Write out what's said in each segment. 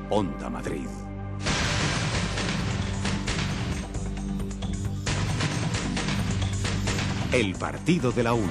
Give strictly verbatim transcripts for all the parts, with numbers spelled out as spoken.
Onda Madrid. El partido de la una.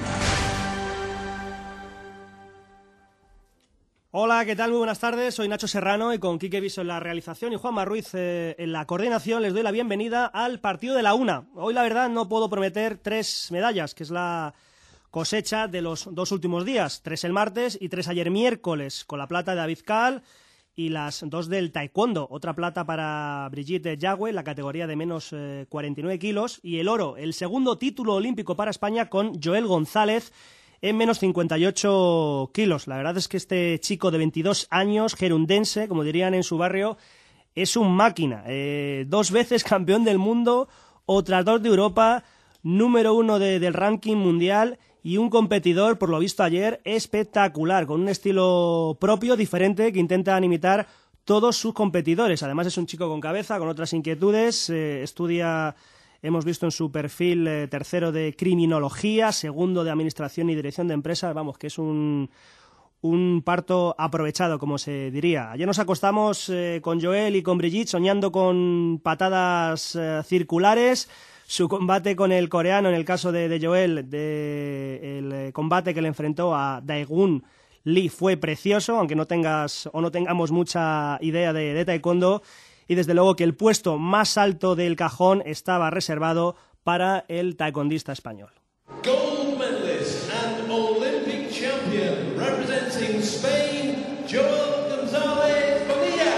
Hola, ¿qué tal? Muy buenas tardes. Soy Nacho Serrano y con Quique Viso en la realización y Juanma Ruiz eh, en la coordinación les doy la bienvenida al partido de la una. Hoy, la verdad, no puedo prometer tres medallas, que es la cosecha de los dos últimos días. Tres el martes y tres ayer miércoles, con la plata de David Cal y las dos del taekwondo. Otra plata para Brigitte Yagüe, la categoría de menos eh, cuarenta y nueve kilos. Y el oro, el segundo título olímpico para España con Joel González en menos cincuenta y ocho kilos. La verdad es que este chico de veintidós años, gerundense, como dirían en su barrio, es un máquina. Eh, dos veces campeón del mundo, otras dos de Europa, número uno de, del ranking mundial y un competidor, por lo visto ayer, espectacular, con un estilo propio, diferente, que intenta imitar todos sus competidores. Además es un chico con cabeza, con otras inquietudes, eh, estudia... Hemos visto en su perfil eh, tercero de criminología, segundo de administración y dirección de empresas, vamos, que es un, un parto aprovechado, como se diría. Ayer nos acostamos eh, con Joel y con Brigitte soñando con patadas eh, circulares. Su combate con el coreano, en el caso de, de Joel, de, el eh, combate que le enfrentó a Daegun Lee fue precioso, aunque no tengas o no tengamos mucha idea de, de taekwondo. Y desde luego que el puesto más alto del cajón estaba reservado para el taekwondista español. Gold medalist and Olympic champion representing Spain, Joel González Bonilla.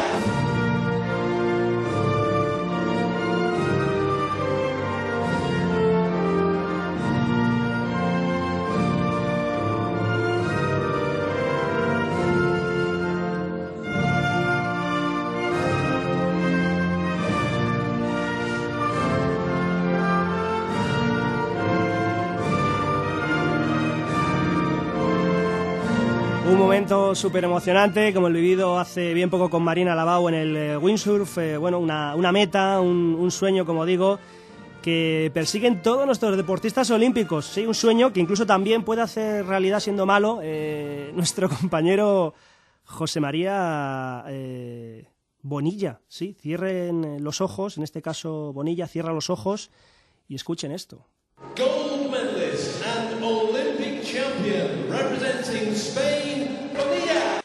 Un momento súper emocionante, como el vivido hace bien poco con Marina Lavau en el eh, windsurf, eh, bueno, una, una meta, un, un sueño, como digo, que persiguen todos nuestros deportistas olímpicos. Sí, un sueño que incluso también puede hacer realidad siendo malo eh, nuestro compañero José María eh, Bonilla. Sí, cierren los ojos, en este caso Bonilla cierra los ojos y escuchen esto. Gold medalist and Olympic champion representing Spain, Bonilla.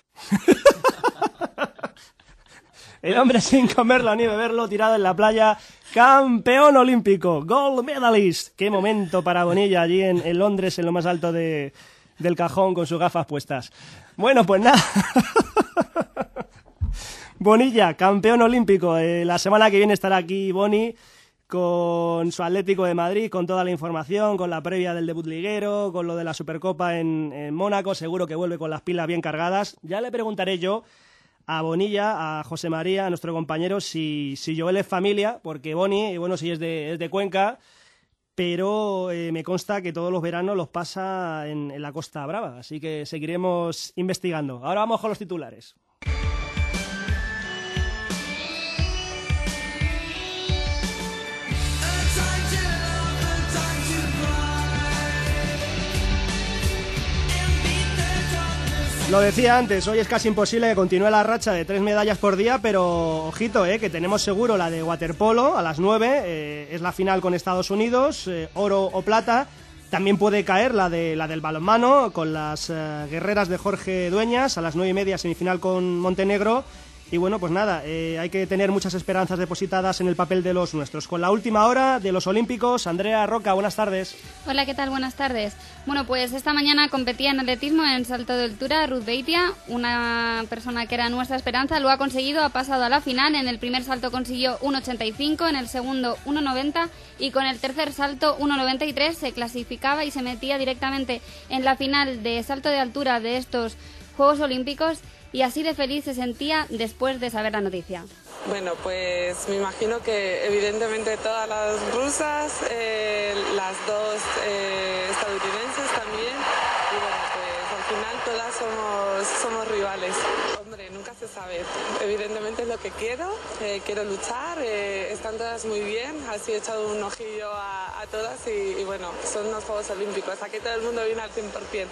El hombre sin comerlo ni beberlo, tirado en la playa, campeón olímpico, gold medalist. Qué momento para Bonilla allí en, en Londres, en lo más alto de, del cajón, con sus gafas puestas. Bueno, pues nada. Bonilla, campeón olímpico. Eh, la semana que viene estará aquí Boni con su Atlético de Madrid, con toda la información, con la previa del debut liguero, con lo de la Supercopa en, en Mónaco. Seguro que vuelve con las pilas bien cargadas. Ya le preguntaré yo a Bonilla, a José María, a nuestro compañero, si, si Joel es familia, porque Boni, bueno, sí es de, es de Cuenca, pero eh, me consta que todos los veranos los pasa en, en la Costa Brava, así que seguiremos investigando. Ahora vamos con los titulares. Lo decía antes, hoy es casi imposible que continúe la racha de tres medallas por día, pero ojito, eh, que tenemos seguro la de waterpolo a las nueve, eh, es la final con Estados Unidos, eh, oro o plata. También puede caer la de la del balonmano con las eh, guerreras de Jorge Dueñas a las nueve y media, semifinal con Montenegro. Y bueno, pues nada, eh, hay que tener muchas esperanzas depositadas en el papel de los nuestros. Con la última hora de los Olímpicos, Andrea Roca, buenas tardes. Hola, ¿qué tal? Buenas tardes. Bueno, pues esta mañana competía en atletismo en salto de altura Ruth Beitia, una persona que era nuestra esperanza, lo ha conseguido, ha pasado a la final. En el primer salto consiguió uno ochenta y cinco, en el segundo uno noventa y con el tercer salto uno noventa y tres se clasificaba y se metía directamente en la final de salto de altura de estos Juegos Olímpicos. Y así de feliz se sentía después de saber la noticia. Bueno, pues me imagino que evidentemente todas las rusas, eh, las dos eh, estadounidenses también, y bueno, pues al final todas somos, somos rivales. Hombre, nunca se sabe. Evidentemente es lo que quiero, eh, quiero luchar, eh, están todas muy bien, así he echado un ojillo a, a todas y, y bueno, son unos Juegos Olímpicos, aquí todo el mundo viene al cien por ciento.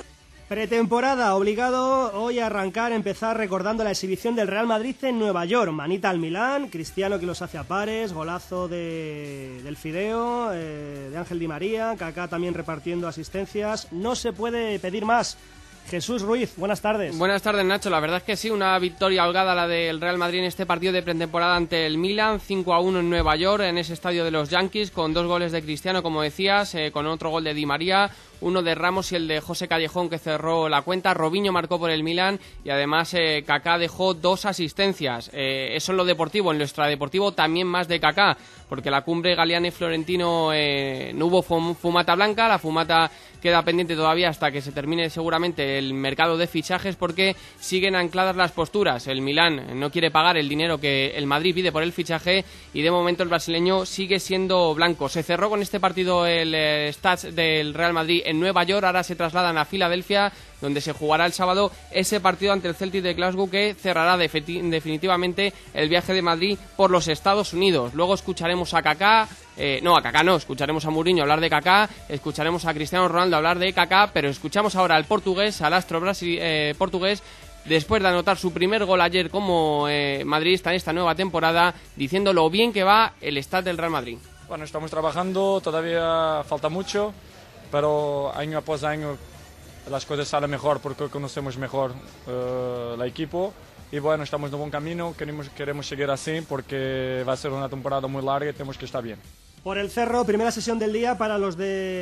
Pretemporada, obligado hoy a arrancar, empezar recordando la exhibición del Real Madrid en Nueva York. Manita al Milán, Cristiano que los hace a pares, golazo de, del Fideo, eh, de Ángel Di María, Kaká también repartiendo asistencias. No se puede pedir más. Jesús Ruiz, buenas tardes. Buenas tardes, Nacho. La verdad es que sí, una victoria holgada la del Real Madrid en este partido de pretemporada ante el Milan, cinco a uno en Nueva York, en ese estadio de los Yankees, con dos goles de Cristiano, como decías, eh, con otro gol de Di María, uno de Ramos y el de José Callejón, que cerró la cuenta. Robinho marcó por el Milan y además eh, Kaká dejó dos asistencias. Eh, eso en lo deportivo. En lo extradeportivo también más de Kaká, porque la cumbre Galeani Florentino eh, no hubo fum- fumata blanca. La fumata queda pendiente todavía hasta que se termine seguramente el mercado de fichajes, porque siguen ancladas las posturas. El Milan no quiere pagar el dinero que el Madrid pide por el fichaje y de momento el brasileño sigue siendo blanco. Se cerró con este partido el eh, Stats del Real Madrid en Nueva York. Ahora se trasladan a Filadelfia, donde se jugará el sábado ese partido ante el Celtic de Glasgow, que cerrará defeti- definitivamente el viaje de Madrid por los Estados Unidos. Luego escucharemos a Kaká, eh, no, a Kaká no, escucharemos a Mourinho hablar de Kaká, escucharemos a Cristiano Ronaldo hablar de Kaká, pero escuchamos ahora al portugués, al astro brasil- eh, portugués, después de anotar su primer gol ayer como eh, madridista en esta nueva temporada, diciendo lo bien que va el Stade del Real Madrid. Bueno, estamos trabajando, todavía falta mucho, pero año após año las cosas salen mejor porque conocemos mejor uh, el equipo y bueno, estamos en un buen camino, queremos, queremos seguir así porque va a ser una temporada muy larga y tenemos que estar bien. Por el Cerro, primera sesión del día para los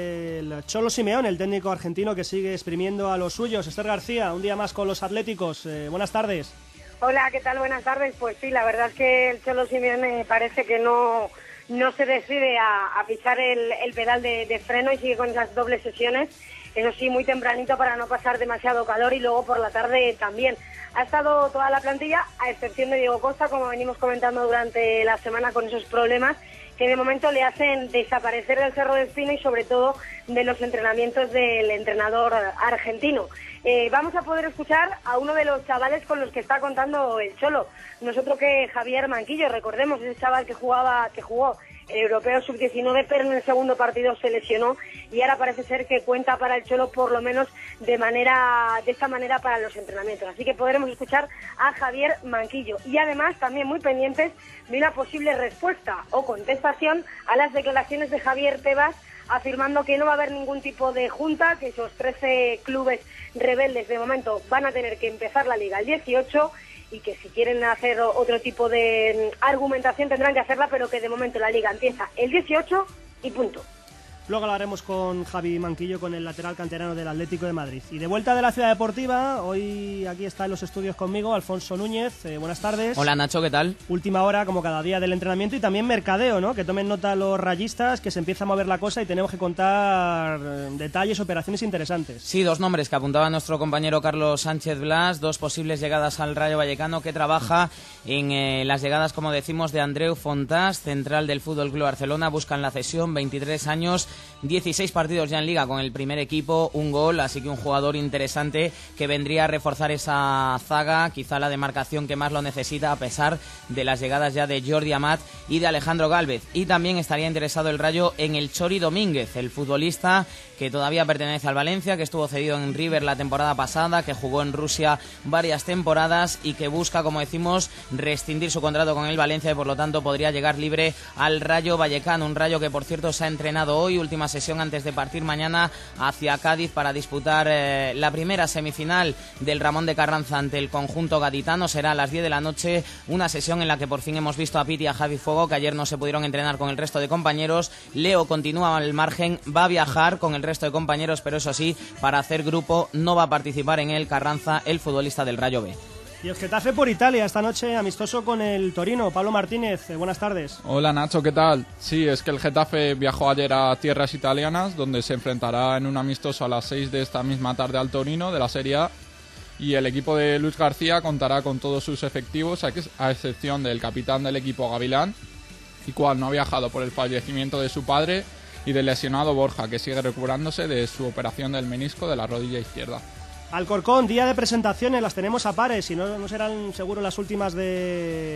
del Cholo Simeone, el técnico argentino que sigue exprimiendo a los suyos. Esther García, un día más con los atléticos. Eh, buenas tardes. Hola, ¿qué tal? Buenas tardes. Pues sí, la verdad es que el Cholo Simeone parece que no, no se decide a, a pisar el, el pedal de, de freno y sigue con esas dobles sesiones. Eso sí, muy tempranito para no pasar demasiado calor y luego por la tarde también. Ha estado toda la plantilla, a excepción de Diego Costa, como venimos comentando durante la semana, con esos problemas que de momento le hacen desaparecer del Cerro de Espina y sobre todo de los entrenamientos del entrenador argentino. Eh, vamos a poder escuchar a uno de los chavales con los que está contando el Cholo. Nosotros que Javier Manquillo, recordemos, ese chaval que jugaba, que jugó el europeo sub diecinueve, pero en el segundo partido se lesionó y ahora parece ser que cuenta para el Cholo por lo menos de manera de esta manera para los entrenamientos. Así que podremos escuchar a Javier Manquillo y además también muy pendientes de una posible respuesta o contestación a las declaraciones de Javier Tebas, afirmando que no va a haber ningún tipo de junta, que esos trece clubes rebeldes de momento van a tener que empezar la liga el dieciocho y que si quieren hacer otro tipo de argumentación tendrán que hacerla, pero que de momento la liga empieza el dieciocho y punto. Luego hablaremos con Javi Manquillo, con el lateral canterano del Atlético de Madrid. Y de vuelta de la Ciudad Deportiva, hoy aquí está en los estudios conmigo Alfonso Núñez. Eh, buenas tardes. Hola Nacho, ¿qué tal? Última hora, como cada día, del entrenamiento y también mercadeo, ¿no? Que tomen nota los rayistas, que se empieza a mover la cosa y tenemos que contar eh, detalles, operaciones interesantes. Sí, dos nombres que apuntaba nuestro compañero Carlos Sánchez Blas, dos posibles llegadas al Rayo Vallecano, que trabaja en eh, las llegadas, como decimos, de Andreu Fontás, central del Fútbol Club Barcelona. Buscan la cesión, veintitrés años, dieciséis partidos ya en Liga con el primer equipo, un gol, así que un jugador interesante que vendría a reforzar esa zaga, quizá la demarcación que más lo necesita, a pesar de las llegadas ya de Jordi Amat y de Alejandro Gálvez. Y también estaría interesado el Rayo en el Chori Domínguez, el futbolista que todavía pertenece al Valencia, que estuvo cedido en River la temporada pasada, que jugó en Rusia varias temporadas y que busca, como decimos, rescindir su contrato con el Valencia y por lo tanto podría llegar libre al Rayo Vallecano. Un Rayo que, por cierto, se ha entrenado hoy, última sesión antes de partir mañana hacia Cádiz para disputar eh, la primera semifinal del Ramón de Carranza ante el conjunto gaditano. Será a las diez de la noche, una sesión en la que por fin hemos visto a Piti y a Javi Fuego, que ayer no se pudieron entrenar con el resto de compañeros. Leo continúa al margen, va a viajar con el resto de compañeros, pero eso sí, para hacer grupo no va a participar en el Carranza el futbolista del Rayo B. Y el Getafe por Italia, esta noche amistoso con el Torino. Pablo Martínez, eh, buenas tardes. Hola Nacho, ¿qué tal? Sí, es que el Getafe viajó ayer a tierras italianas, donde se enfrentará en un amistoso a las seis de esta misma tarde al Torino de la Serie A. Y el equipo de Luis García contará con todos sus efectivos, a excepción del capitán del equipo Gavilán, el cual no ha viajado por el fallecimiento de su padre, y del lesionado Borja, que sigue recuperándose de su operación del menisco de la rodilla izquierda. Alcorcón, día de presentaciones, las tenemos a pares y no, no serán seguro las últimas de,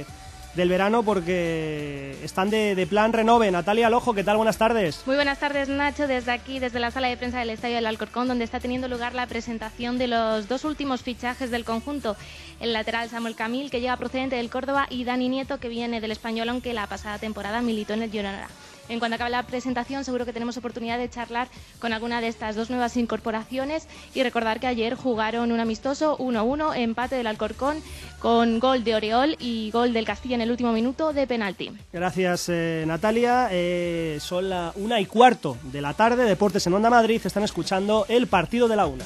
del verano porque están de, de plan renove. Natalia Alojo, ¿qué tal? Buenas tardes. Muy buenas tardes, Nacho, desde aquí, desde la sala de prensa del Estadio del Alcorcón, donde está teniendo lugar la presentación de los dos últimos fichajes del conjunto. El lateral Samuel Camil, que llega procedente del Córdoba, y Dani Nieto, que viene del Español, aunque la pasada temporada militó en el Girona. En cuanto acabe la presentación, seguro que tenemos oportunidad de charlar con alguna de estas dos nuevas incorporaciones y recordar que ayer jugaron un amistoso uno a uno, empate del Alcorcón con gol de Oriol y gol del Castilla en el último minuto de penalti. Gracias, eh, Natalia. Eh, son la una y cuarto de la tarde, Deportes en Onda Madrid. Están escuchando el partido de la una.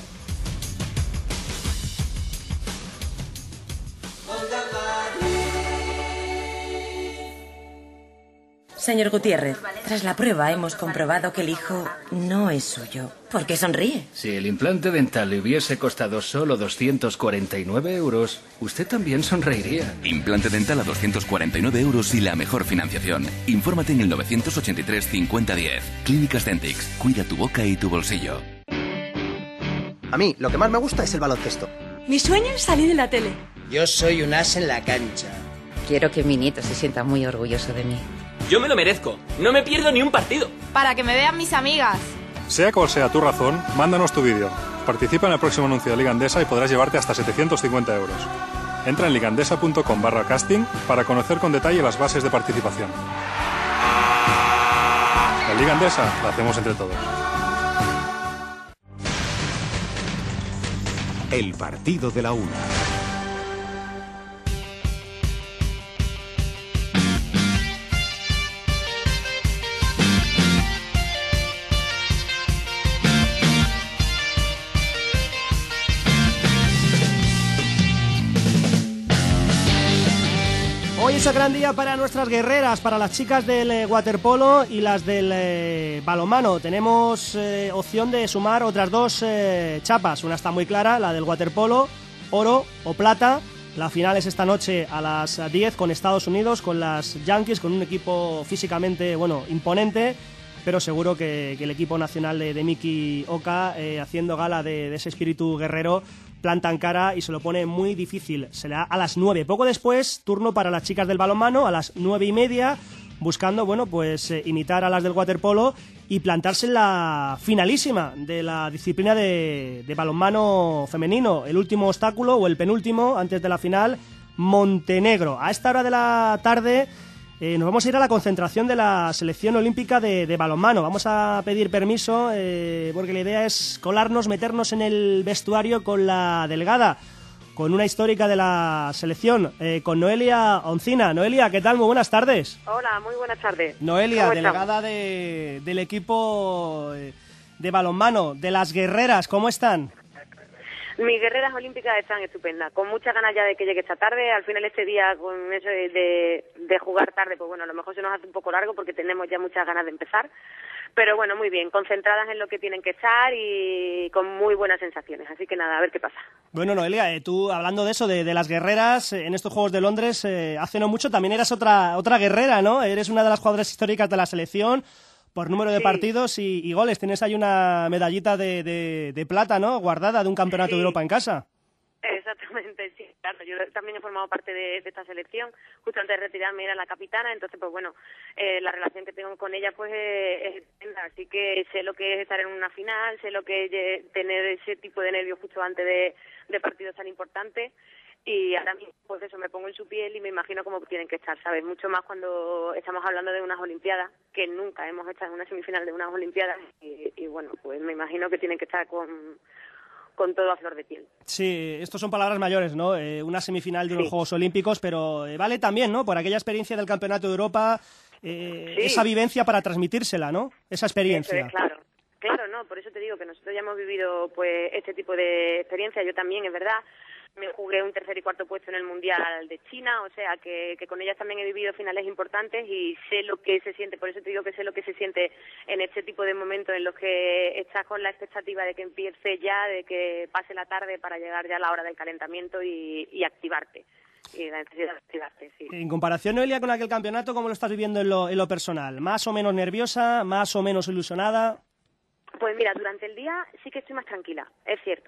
Señor Gutiérrez, tras la prueba hemos comprobado que el hijo no es suyo. ¿Por qué sonríe? Si el implante dental le hubiese costado solo doscientos cuarenta y nueve euros, usted también sonreiría. Implante dental a doscientos cuarenta y nueve euros y la mejor financiación. Infórmate en el novecientos ochenta y tres cincuenta diez. Clínicas Dentix. Cuida tu boca y tu bolsillo. A mí, lo que más me gusta es el baloncesto. Mi sueño es salir en la tele. Yo soy un as en la cancha. Quiero que mi nieto se sienta muy orgulloso de mí. Yo me lo merezco. No me pierdo ni un partido. Para que me vean mis amigas. Sea cual sea tu razón, mándanos tu vídeo. Participa en el próximo anuncio de Liga Endesa y podrás llevarte hasta setecientos cincuenta euros. Entra en ligandesa.com barra casting para conocer con detalle las bases de participación. La Liga Endesa la hacemos entre todos. El partido de la una. Hoy es el gran día para nuestras guerreras, para las chicas del eh, waterpolo y las del eh, balonmano. Tenemos eh, opción de sumar otras dos eh, chapas. Una está muy clara, la del waterpolo, oro o plata. La final es esta noche a las diez con Estados Unidos, con las Yankees, con un equipo físicamente, bueno, imponente, pero seguro que, que el equipo nacional de, de Miki Oka, eh, haciendo gala de, de ese espíritu guerrero, plantan cara y se lo pone muy difícil. Será a las nueve. Poco después, turno para las chicas del balonmano, a las nueve y media, buscando, bueno, pues eh, imitar a las del waterpolo y plantarse en la finalísima de la disciplina de, de balonmano femenino. El último obstáculo, o el penúltimo, antes de la final, Montenegro. A esta hora de la tarde eh, nos vamos a ir a la concentración de la selección olímpica de, de balonmano. Vamos a pedir permiso eh, porque la idea es colarnos, meternos en el vestuario con la delegada, con una histórica de la selección, eh, con Noelia Oncina. Noelia, ¿qué tal? Muy buenas tardes. Hola, muy buenas tardes. Noelia, delegada de, del equipo de balonmano, de las guerreras, ¿cómo están? Mis guerreras olímpicas están estupendas, con muchas ganas ya de que llegue esta tarde. Al final este día, con eso de, de, de jugar tarde, pues bueno, a lo mejor se nos hace un poco largo porque tenemos ya muchas ganas de empezar. Pero bueno, muy bien, concentradas en lo que tienen que estar y con muy buenas sensaciones. Así que nada, a ver qué pasa. Bueno, Noelia, eh, tú hablando de eso, de, de las guerreras, eh, en estos Juegos de Londres, eh, hace no mucho también eras otra otra guerrera, ¿no? Eres una de las jugadoras históricas de la selección por número de sí. partidos y, y goles. Tienes ahí una medallita de, de, de plata, ¿no? Guardada de un campeonato sí. de Europa en casa. Exactamente, sí, claro. Yo también he formado parte de, de esta selección. Justo antes de retirarme era la capitana, entonces, pues bueno, eh, la relación que tengo con ella, pues eh, es tremenda. Así que sé lo que es estar en una final, sé lo que es eh, tener ese tipo de nervios justo antes de, de partidos tan importantes. Y ahora mismo, pues eso, me pongo en su piel y me imagino cómo tienen que estar, ¿sabes? Mucho más cuando estamos hablando de unas Olimpiadas, que nunca hemos estado en una semifinal de unas Olimpiadas. Y, y bueno, pues me imagino que tienen que estar con... con todo a flor de piel. Sí, estos son palabras mayores, ¿no? Eh, una semifinal de unos sí. Juegos Olímpicos, pero eh, vale también, ¿no? Por aquella experiencia del Campeonato de Europa, eh, sí. esa vivencia para transmitírsela, ¿no? Esa experiencia. Eso es, claro, claro, no, por eso te digo que nosotros ya hemos vivido pues este tipo de experiencia, yo también, es verdad. Me jugué un tercer y cuarto puesto en el Mundial de China, o sea que, que con ellas también he vivido finales importantes y sé lo que se siente, por eso te digo que sé lo que se siente en este tipo de momentos en los que estás con la expectativa de que empiece ya, de que pase la tarde para llegar ya a la hora del calentamiento y, y activarte. Y la necesidad de activarte, sí. En comparación, Noelia, con aquel campeonato, ¿cómo lo estás viviendo en lo, en lo personal? ¿Más o menos nerviosa? ¿Más o menos ilusionada? Pues mira, durante el día sí que estoy más tranquila, es cierto.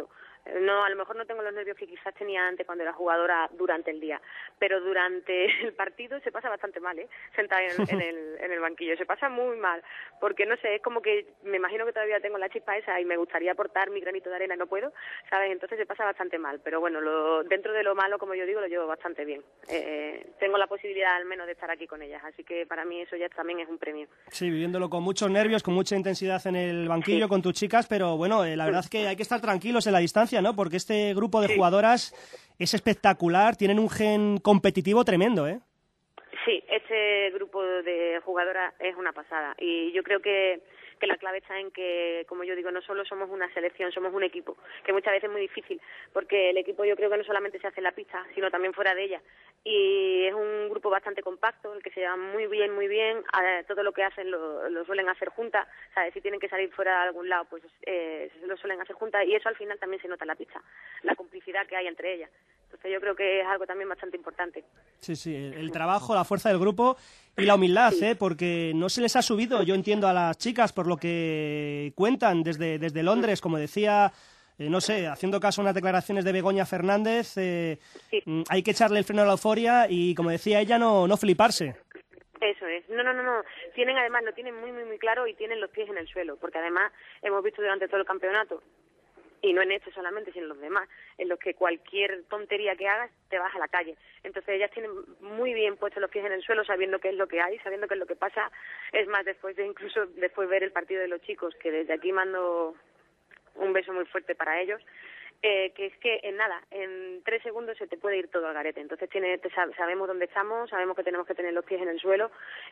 No, a lo mejor no tengo los nervios que quizás tenía antes cuando era jugadora durante el día, pero durante el partido se pasa bastante mal, ¿eh? Sentada en, en, el, en el banquillo, se pasa muy mal, porque no sé, es como que me imagino que todavía tengo la chispa esa y me gustaría aportar mi granito de arena y no puedo, ¿sabes? Entonces se pasa bastante mal, pero bueno, lo, dentro de lo malo, como yo digo, lo llevo bastante bien. Eh, tengo la posibilidad al menos de estar aquí con ellas, así que para mí eso ya también es un premio. Sí, viviéndolo con muchos nervios, con mucha intensidad en el banquillo, sí, con tus chicas, pero bueno, eh, la verdad es que hay que estar tranquilos en la distancia, ¿no? Porque este grupo de sí. jugadoras es espectacular, tienen un gen competitivo tremendo, ¿eh? Sí, este grupo de jugadoras es una pasada y yo creo que, que la clave está en que, como yo digo, no solo somos una selección, somos un equipo, que muchas veces es muy difícil, porque el equipo yo creo que no solamente se hace en la pista, sino también fuera de ella. Y es un grupo bastante compacto, el que se lleva muy bien, muy bien, a, todo lo que hacen lo, lo suelen hacer juntas, ¿sabes? Si tienen que salir fuera de algún lado, pues eh, lo suelen hacer juntas y eso al final también se nota en la pista, la complicidad que hay entre ellas. Entonces yo creo que es algo también bastante importante. Sí, sí, el, el trabajo, la fuerza del grupo y la humildad, sí. ¿eh? Porque no se les ha subido, yo entiendo, a las chicas por lo que cuentan desde, desde Londres, como decía... Eh, no sé, haciendo caso a unas declaraciones de Begoña Fernández, eh, sí. hay que echarle el freno a la euforia y, como decía ella, no, no fliparse. Eso es. No, no, no, no. Tienen, además, lo tienen muy, muy, muy claro y tienen los pies en el suelo, porque además hemos visto durante todo el campeonato, y no en este solamente, sino en los demás, en los que cualquier tontería que hagas te vas a la calle. Entonces ellas tienen muy bien puestos los pies en el suelo, sabiendo qué es lo que hay, sabiendo qué es lo que pasa. Es más, después de incluso después ver el partido de los chicos, que desde aquí mando un beso muy fuerte para ellos, eh, que es que en nada, en tres segundos se te puede ir todo al garete. Entonces tiene, te, sabemos dónde estamos, sabemos que tenemos que tener los pies en el suelo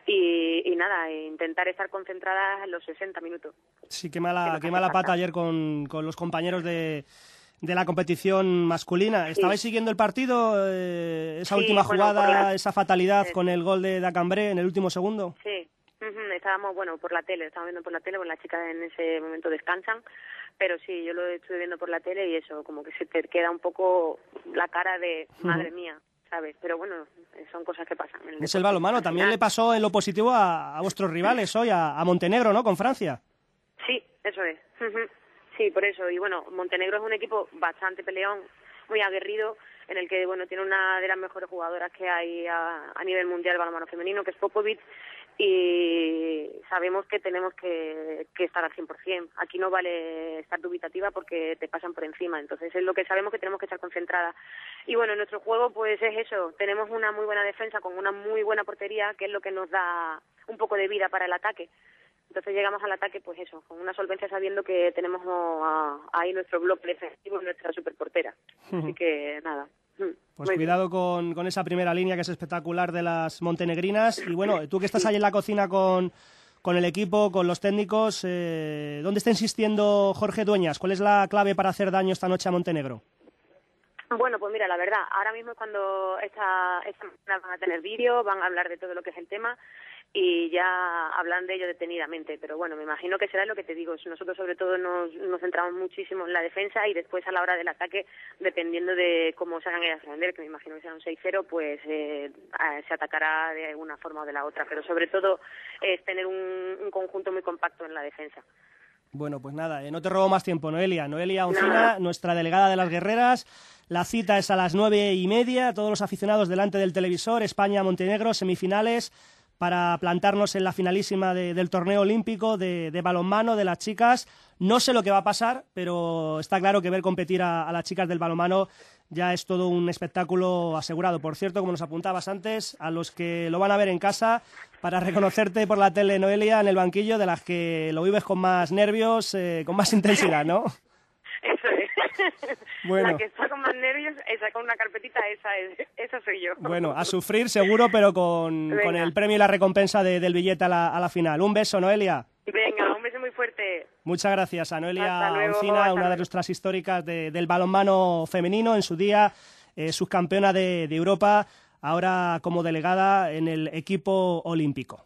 y, y nada, e intentar estar concentradas en los sesenta minutos. Sí, qué mala, qué mala pata ayer con, con los compañeros de, de la competición masculina. ¿Estabais sí. siguiendo el partido? Eh, esa sí, última jugada, bueno, la... esa fatalidad sí. con el gol de Dacambré en el último segundo. Sí, uh-huh. estábamos, bueno, por la tele, estábamos viendo por la tele, bueno, las chicas en ese momento descansan. Pero sí, yo lo estuve viendo por la tele y eso, como que se te queda un poco la cara de madre mía, ¿sabes? Pero bueno, son cosas que pasan. El es el balonmano, también le pasó en lo positivo a, a vuestros rivales hoy, a, a Montenegro, ¿no? Con Francia. Sí, eso es. Sí, por eso. Y bueno, Montenegro es un equipo bastante peleón, muy aguerrido, en el que, bueno, tiene una de las mejores jugadoras que hay a, a nivel mundial balonmano femenino, que es Popovic, y sabemos que tenemos que, que estar al cien por ciento. Aquí no vale estar dubitativa porque te pasan por encima, entonces es lo que sabemos que tenemos que estar concentradas. Y bueno, en nuestro juego pues es eso, tenemos una muy buena defensa con una muy buena portería, que es lo que nos da un poco de vida para el ataque. Entonces llegamos al ataque pues eso, con una solvencia sabiendo que tenemos a, ahí nuestro bloque defensivo y nuestra superportera. Así que nada. Pues muy cuidado con, con esa primera línea que es espectacular de las montenegrinas. Y bueno, tú que estás ahí en la cocina con, con el equipo, con los técnicos, eh, ¿dónde está insistiendo Jorge Dueñas? ¿Cuál es la clave para hacer daño esta noche a Montenegro? Bueno, pues mira, la verdad, ahora mismo es cuando esta, esta mañana van a tener vídeo, van a hablar de todo lo que es el tema y ya hablan de ello detenidamente, pero bueno, me imagino que será lo que te digo, nosotros sobre todo nos, nos centramos muchísimo en la defensa y después a la hora del ataque, dependiendo de cómo se hagan ellas defender, que me imagino que sea un seis cero, pues eh, se atacará de una forma o de la otra, pero sobre todo es tener un, un conjunto muy compacto en la defensa. Bueno, pues nada, eh, no te robo más tiempo, Noelia. Noelia Oncina, nuestra delegada de las guerreras. La cita es a las nueve y media. Todos los aficionados delante del televisor. España-Montenegro, semifinales, para plantarnos en la finalísima de, del torneo olímpico de, de balonmano de las chicas. No sé lo que va a pasar, pero está claro que ver competir a, a las chicas del balonmano ya es todo un espectáculo asegurado. Por cierto, como nos apuntabas antes, a los que lo van a ver en casa, para reconocerte por la tele, Noelia, en el banquillo, de las que lo vives con más nervios, eh, con más intensidad, ¿no? Eso es. Bueno. La que está con más nervios, esa con una carpetita, esa es, esa soy yo. Bueno, a sufrir seguro, pero con, con el premio y la recompensa de, del billete a la, a la final. Un beso, Noelia. Venga, un beso muy fuerte. Muchas gracias a Noelia Oncina, una de nuestras históricas de, del balonmano femenino, en su día eh, subcampeona de, de Europa, ahora como delegada en el equipo olímpico.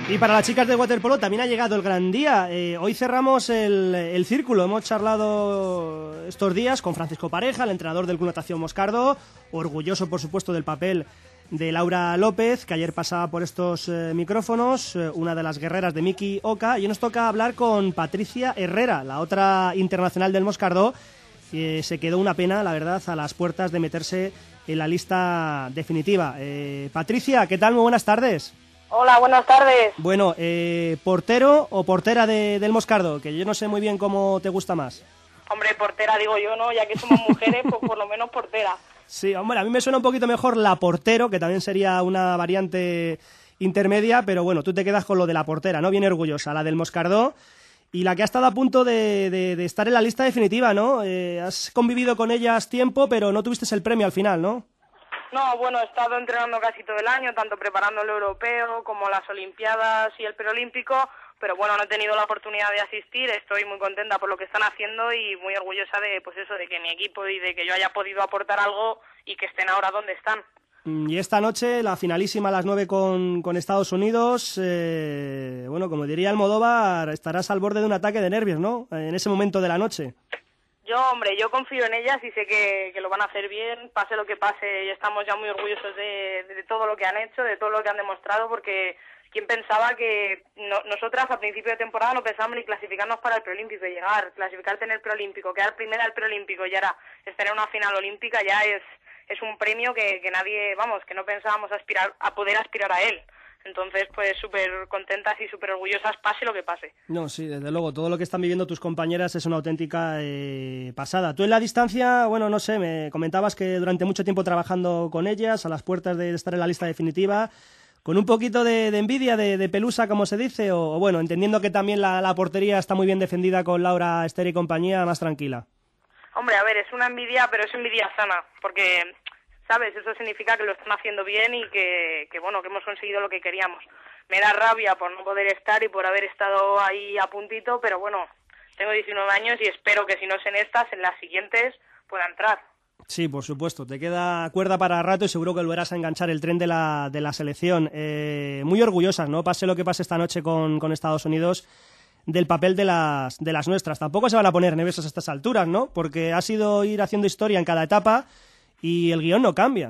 Y para las chicas de waterpolo también ha llegado el gran día. Eh, hoy cerramos el, el círculo. Hemos charlado estos días con Francisco Pareja, el entrenador del Club Natación Moscardo, orgulloso por supuesto del papel de Laura López, que ayer pasaba por estos eh, micrófonos, eh, una de las guerreras de Miki Oka. Y hoy nos toca hablar con Patricia Herrera, la otra internacional del Moscardo, que se quedó una pena, la verdad, a las puertas de meterse en la lista definitiva. Eh, Patricia, ¿qué tal? Muy buenas tardes. Hola, buenas tardes. Bueno, eh, ¿portero o portera de, del Moscardo? Que yo no sé muy bien cómo te gusta más. Hombre, portera digo yo, ¿no? Ya que somos mujeres, pues por lo menos portera. Sí, hombre, a mí me suena un poquito mejor la portero, que también sería una variante intermedia, pero bueno, tú te quedas con lo de la portera, ¿no? Bien orgullosa, la del Moscardo, y la que ha estado a punto de, de, de estar en la lista definitiva, ¿no? Eh, has convivido con ellas tiempo, pero no tuviste el premio al final, ¿no? No, bueno, he estado entrenando casi todo el año, tanto preparando el europeo como las olimpiadas y el preolímpico, pero bueno, no he tenido la oportunidad de asistir. Estoy muy contenta por lo que están haciendo y muy orgullosa de, pues eso, de que mi equipo y de que yo haya podido aportar algo y que estén ahora donde están. Y esta noche, la finalísima a las nueve con, con Estados Unidos, eh, bueno, como diría Almodóvar, estarás al borde de un ataque de nervios, ¿no? En ese momento de la noche. Yo, hombre, yo confío en ellas y sé que, que lo van a hacer bien, pase lo que pase, y estamos ya muy orgullosos de, de todo lo que han hecho, de todo lo que han demostrado, porque quién pensaba que no, nosotras a principio de temporada no pensábamos ni clasificarnos para el preolímpico, llegar, clasificarte en el preolímpico, quedar primera al preolímpico y ahora estar en una final olímpica ya es, es un premio que, que nadie, vamos, que no pensábamos aspirar a poder aspirar a él. Entonces, pues súper contentas y súper orgullosas, pase lo que pase. No, sí, desde luego, todo lo que están viviendo tus compañeras es una auténtica eh, pasada. Tú en la distancia, bueno, no sé, me comentabas que durante mucho tiempo trabajando con ellas, a las puertas de estar en la lista definitiva, con un poquito de, de envidia, de, de pelusa, como se dice, o, o bueno, entendiendo que también la, la portería está muy bien defendida con Laura Ester y compañía, más tranquila. Hombre, a ver, es una envidia, pero es envidia sana, porque... ¿sabes? Eso significa que lo están haciendo bien y que, que, bueno, que hemos conseguido lo que queríamos. Me da rabia por no poder estar y por haber estado ahí a puntito, pero bueno, tengo diecinueve años y espero que si no es en estas, en las siguientes pueda entrar. Sí, por supuesto. Te queda cuerda para rato y seguro que volverás a enganchar el tren de la, de la selección. Eh, muy orgullosas, ¿no? Pase lo que pase esta noche con, con Estados Unidos, del papel de las, de las nuestras. Tampoco se van a poner nerviosas a estas alturas, ¿no? Porque ha sido ir haciendo historia en cada etapa y el guión no cambia.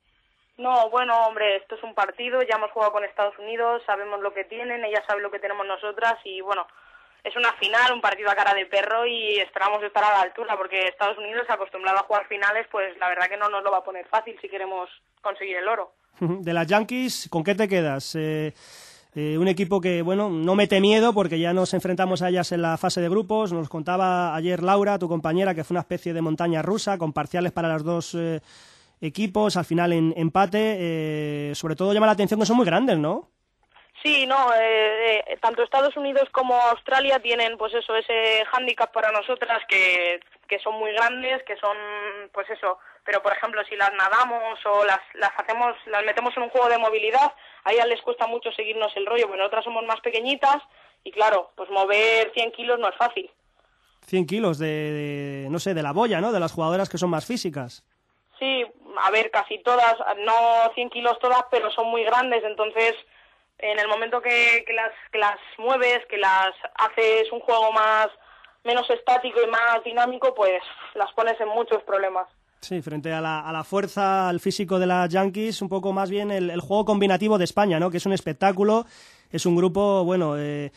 No, bueno, hombre, esto es un partido, ya hemos jugado con Estados Unidos, sabemos lo que tienen, ella sabe lo que tenemos nosotras y bueno, es una final, un partido a cara de perro y esperamos estar a la altura porque Estados Unidos, acostumbrado a jugar finales, pues la verdad que no nos lo va a poner fácil si queremos conseguir el oro. De las Yankees, ¿con qué te quedas? Eh, eh, un equipo que, bueno, no mete miedo porque ya nos enfrentamos a ellas en la fase de grupos. Nos contaba ayer Laura, tu compañera, que fue una especie de montaña rusa con parciales para los dos eh, equipos, al final en empate. Eh, sobre todo llama la atención que son muy grandes, ¿no? Sí, no, eh, eh, tanto Estados Unidos como Australia tienen pues eso, ese hándicap para nosotras que, que son muy grandes, que son pues eso, pero por ejemplo si las nadamos o las, las hacemos, las metemos en un juego de movilidad, a ellas les cuesta mucho seguirnos el rollo, porque nosotras somos más pequeñitas y claro, pues mover cien kilos no es fácil. cien kilos de, de, no sé, de la boya, ¿no? De las jugadoras que son más físicas. Sí, a ver, casi todas, no cien kilos todas, pero son muy grandes, entonces en el momento que, que, las, que las mueves, que las haces un juego más menos estático y más dinámico, pues las pones en muchos problemas. Sí, frente a la, a la fuerza, al físico de las Yankees, un poco más bien el, el juego combinativo de España, ¿no? Que es un espectáculo, es un grupo, bueno, eh,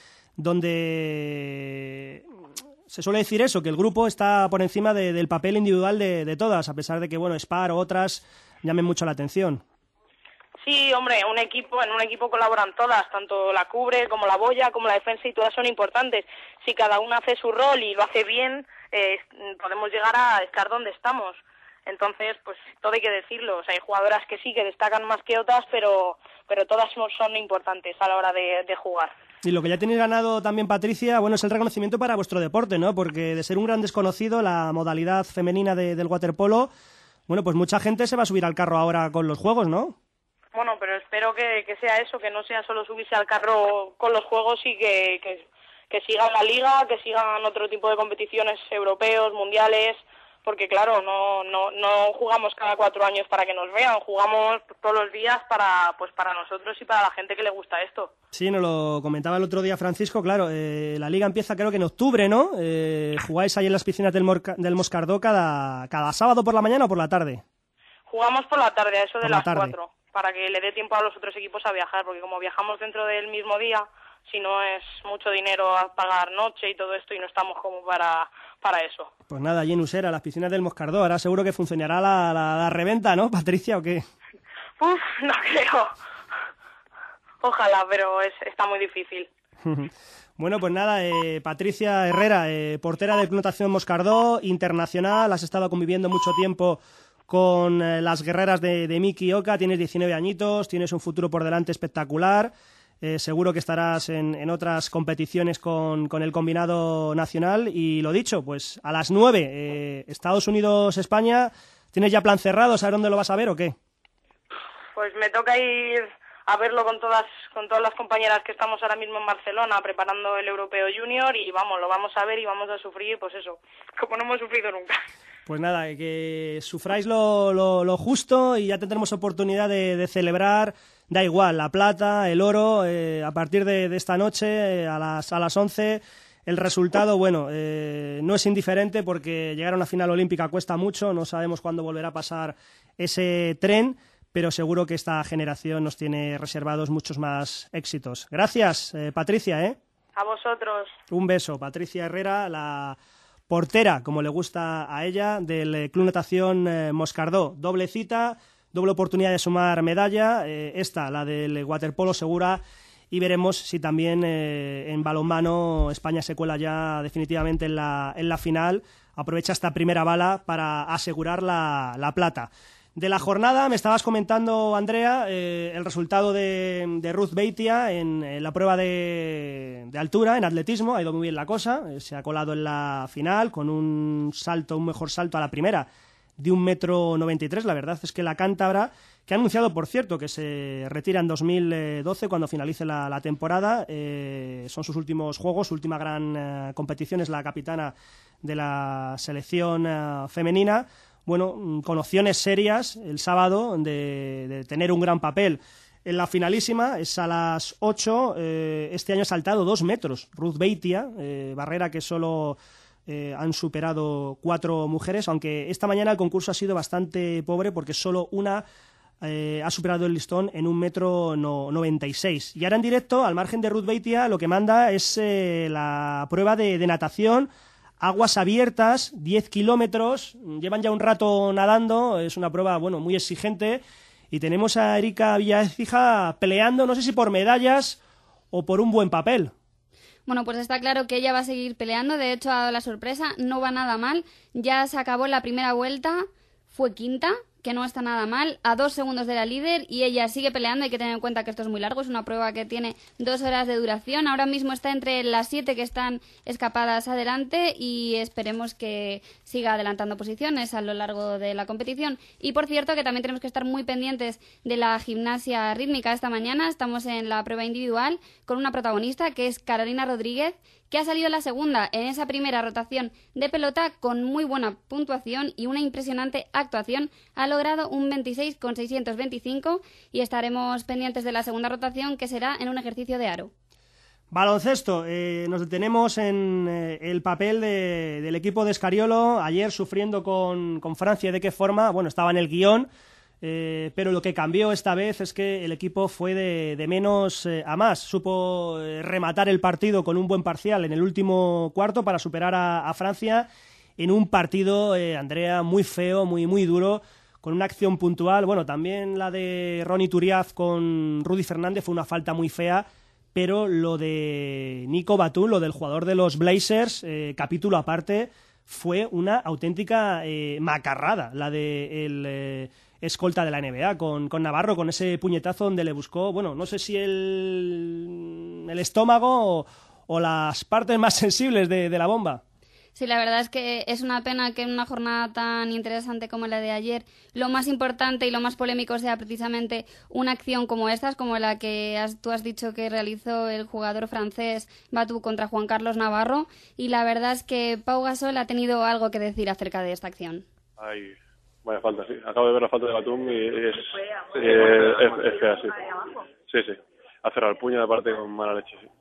donde se suele decir eso, que el grupo está por encima de, del papel individual de, de todas, a pesar de que, bueno, Spar o otras llamen mucho la atención. Sí, hombre, un equipo, en un equipo colaboran todas, tanto la cubre como la boya, como la defensa, y todas son importantes. Si cada una hace su rol y lo hace bien, eh, podemos llegar a estar donde estamos. Entonces, pues todo hay que decirlo. O sea, hay jugadoras que sí, que destacan más que otras, pero pero todas son importantes a la hora de, de jugar. Y lo que ya tenéis ganado también, Patricia, bueno, es el reconocimiento para vuestro deporte, ¿no? Porque de ser un gran desconocido, la modalidad femenina de, del waterpolo, bueno, pues mucha gente se va a subir al carro ahora con los juegos, ¿no? Bueno, pero espero que, que sea eso, que no sea solo subirse al carro con los juegos y que, que, que sigan la liga, que sigan otro tipo de competiciones europeos, mundiales, porque claro, no, no, no jugamos cada cuatro años para que nos vean, jugamos todos los días para, pues para nosotros y para la gente que le gusta esto. Sí, nos lo comentaba el otro día Francisco, claro, eh, la liga empieza creo que en octubre, ¿no? Eh, ¿Jugáis ahí en las piscinas del, Morca, del Moscardó cada, cada sábado por la mañana o por la tarde? Jugamos por la tarde, a eso por de las las cuatro, para que le dé tiempo a los otros equipos a viajar, porque como viajamos dentro del mismo día, si no es mucho dinero a pagar noche y todo esto y no estamos como para, para eso. Pues nada, allí en Usera, las piscinas del Moscardó, ahora seguro que funcionará la, la, la reventa, ¿no, Patricia, o qué? Uf, no creo. Ojalá, pero es, está muy difícil. Bueno, pues nada, eh, Patricia Herrera, eh, portera del Club Natación Moscardó, internacional, has estado conviviendo mucho tiempo con eh, las guerreras de, de Miki Oka, tienes diecinueve añitos, tienes un futuro por delante espectacular. Eh, seguro que estarás en, en otras competiciones con, con el combinado nacional y lo dicho, pues a las nueve, eh, Estados Unidos-España, ¿tienes ya plan cerrado? ¿Sabes dónde lo vas a ver o qué? Pues me toca ir a verlo con todas con todas las compañeras que estamos ahora mismo en Barcelona preparando el Europeo Junior y vamos, lo vamos a ver y vamos a sufrir, pues eso, como no hemos sufrido nunca. Pues nada, que sufráis lo, lo, lo justo y ya tendremos oportunidad de, de celebrar, da igual, la plata, el oro, eh, a partir de, de esta noche eh, a las a las once. El resultado, bueno, eh, no es indiferente porque llegar a una final olímpica cuesta mucho, no sabemos cuándo volverá a pasar ese tren, pero seguro que esta generación nos tiene reservados muchos más éxitos. Gracias, eh, Patricia, ¿eh? A vosotros. Un beso, Patricia Herrera, la portera, como le gusta a ella, del Club Natación eh, Moscardó. Doble cita, doble oportunidad de sumar medalla, eh, esta, la del waterpolo segura, y veremos si también eh, en balonmano España se cuela ya definitivamente en la, en la final, aprovecha esta primera bala para asegurar la, la plata. De la jornada, me estabas comentando, Andrea, eh, el resultado de, de Ruth Beitia en, en la prueba de, de altura, en atletismo, ha ido muy bien la cosa, eh, se ha colado en la final con un salto, un mejor salto a la primera de un metro noventa y tres, la verdad es que la cántabra, que ha anunciado, por cierto, que se retira en dos mil doce cuando finalice la, la temporada, eh, son sus últimos juegos, su última gran eh, competición, es la capitana de la selección eh, femenina. Bueno, con opciones serias el sábado de, de tener un gran papel. En la finalísima es a las ocho, eh, este año ha saltado dos metros. Ruth Beitia, eh, barrera que solo eh, han superado cuatro mujeres, aunque esta mañana el concurso ha sido bastante pobre porque solo una eh, ha superado el listón en un metro no, noventa y seis. Y ahora en directo, al margen de Ruth Beitia, lo que manda es eh, la prueba de, de natación. Aguas abiertas, diez kilómetros, llevan ya un rato nadando, es una prueba, bueno, muy exigente, y tenemos a Erika Villaécija peleando, no sé si por medallas o por un buen papel. Bueno, pues está claro que ella va a seguir peleando, de hecho ha dado la sorpresa, no va nada mal, ya se acabó la primera vuelta, fue quinta, que no está nada mal, a dos segundos de la líder y ella sigue peleando. Hay que tener en cuenta que esto es muy largo, es una prueba que tiene dos horas de duración. Ahora mismo está entre las siete que están escapadas adelante y esperemos que siga adelantando posiciones a lo largo de la competición. Y por cierto que también tenemos que estar muy pendientes de la gimnasia rítmica. Esta mañana estamos en la prueba individual con una protagonista que es Carolina Rodríguez, que ha salido la segunda en esa primera rotación de pelota con muy buena puntuación y una impresionante actuación. Ha logrado un veintiséis coma seiscientos veinticinco y estaremos pendientes de la segunda rotación, que será en un ejercicio de aro. Baloncesto, eh, nos detenemos en eh, el papel de, del equipo de Escariolo, ayer sufriendo con, con Francia. ¿De qué forma? Bueno, estaba en el guión. Eh, pero lo que cambió esta vez es que el equipo fue de, de menos eh, a más. Supo eh, rematar el partido con un buen parcial en el último cuarto para superar a, a Francia en un partido, eh, Andrea, muy feo, muy, muy duro, con una acción puntual. Bueno, también la de Ronnie Turiaf con Rudy Fernández fue una falta muy fea, pero lo de Nico Batum, lo del jugador de los Blazers, eh, capítulo aparte, fue una auténtica eh, macarrada, la de el... Eh, escolta de la N B A, con, con Navarro, con ese puñetazo donde le buscó, bueno, no sé si el, el estómago o, o las partes más sensibles de, de la bomba. Sí, la verdad es que es una pena que en una jornada tan interesante como la de ayer, lo más importante y lo más polémico sea precisamente una acción como estas, como la que has, tú has dicho que realizó el jugador francés Batum contra Juan Carlos Navarro, y la verdad es que Pau Gasol ha tenido algo que decir acerca de esta acción. Ay, vaya falta, sí. Acabo de ver la falta de Batum y es, eh, es, es fea, sí. Sí, sí. Ha cerrado el puño de parte con mala leche, sí.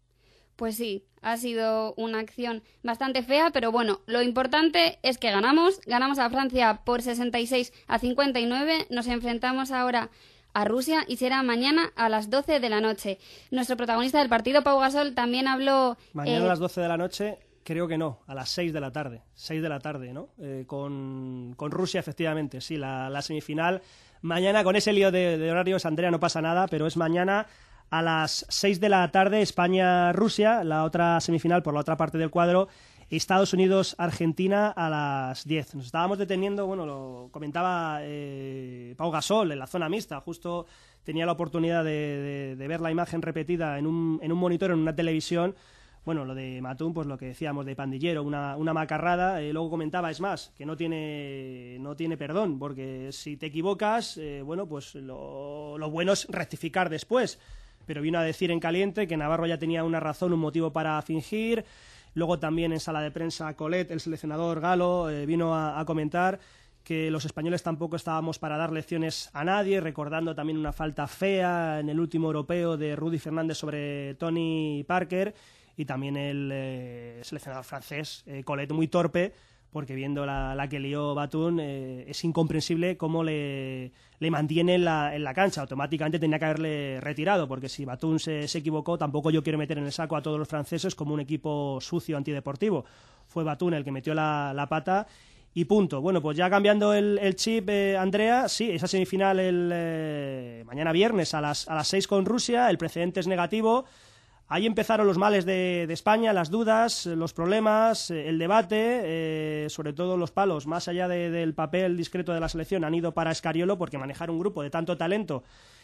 Pues sí, ha sido una acción bastante fea, pero bueno, lo importante es que ganamos, ganamos a Francia por sesenta y seis a cincuenta y nueve, nos enfrentamos ahora a Rusia y será mañana a las doce de la noche. Nuestro protagonista del partido, Pau Gasol, también habló... Mañana eh, a las doce de la noche, creo que no, a las seis de la tarde, seis de la tarde, ¿no? Eh, con, con Rusia, efectivamente, sí, la, la semifinal. Mañana, con ese lío de, de horarios, Andrea, no pasa nada, pero es mañana... A las seis de la tarde, España-Rusia, la otra semifinal por la otra parte del cuadro, Estados Unidos-Argentina a las diez. Nos estábamos deteniendo, bueno, lo comentaba eh, Pau Gasol en la zona mixta, justo tenía la oportunidad de, de, de ver la imagen repetida en un, en un monitor, en una televisión. Bueno, lo de Batum, pues lo que decíamos de pandillero, una, una macarrada. Eh, luego comentaba, es más, que no tiene, no tiene perdón, porque si te equivocas, eh, bueno, pues lo, lo bueno es rectificar después. Pero vino a decir en caliente que Navarro ya tenía una razón, un motivo para fingir. Luego también en sala de prensa Colet, el seleccionador galo, eh, vino a, a comentar que los españoles tampoco estábamos para dar lecciones a nadie, recordando también una falta fea en el último europeo de Rudy Fernández sobre Tony Parker, y también el eh, seleccionador francés, eh, Colet, muy torpe, porque viendo la, la que lió Batum, eh, es incomprensible cómo le, le mantiene en la, en la cancha. Automáticamente tenía que haberle retirado, porque si Batum se, se equivocó, tampoco yo quiero meter en el saco a todos los franceses como un equipo sucio, antideportivo. Fue Batum el que metió la, la pata y punto. Bueno, pues ya cambiando el, el chip, eh, Andrea, sí, esa semifinal el eh, mañana viernes a las, a las seis con Rusia, el precedente es negativo. Ahí empezaron los males de, de España, las dudas, los problemas, el debate, eh, sobre todo los palos, más allá de, del papel discreto de la selección, han ido para Scariolo, porque manejar un grupo de tanto talento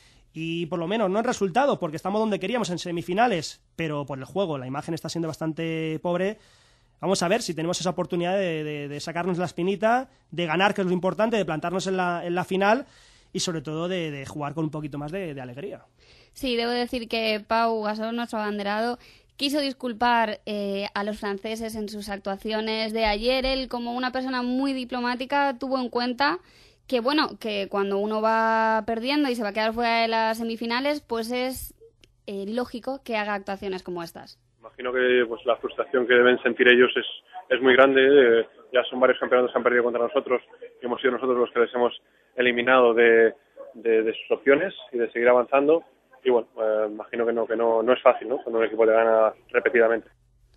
y por lo menos no en resultado, porque estamos donde queríamos en semifinales, pero por el juego, la imagen está siendo bastante pobre. Vamos a ver si tenemos esa oportunidad de, de, de sacarnos la espinita, de ganar, que es lo importante, de plantarnos en la, en la final y sobre todo de, de jugar con un poquito más de, de alegría. Sí, debo decir que Pau Gasol, nuestro abanderado, quiso disculpar eh, a los franceses en sus actuaciones de ayer. Él, como una persona muy diplomática, tuvo en cuenta que, bueno, que cuando uno va perdiendo y se va a quedar fuera de las semifinales, pues es eh, lógico que haga actuaciones como estas. Imagino que pues la frustración que deben sentir ellos es, es muy grande. Eh, ya son varios campeonatos que han perdido contra nosotros y hemos sido nosotros los que les hemos eliminado de, de, de sus opciones y de seguir avanzando. Y bueno, eh, imagino que no que no no es fácil, ¿no? Cuando un equipo le gana repetidamente.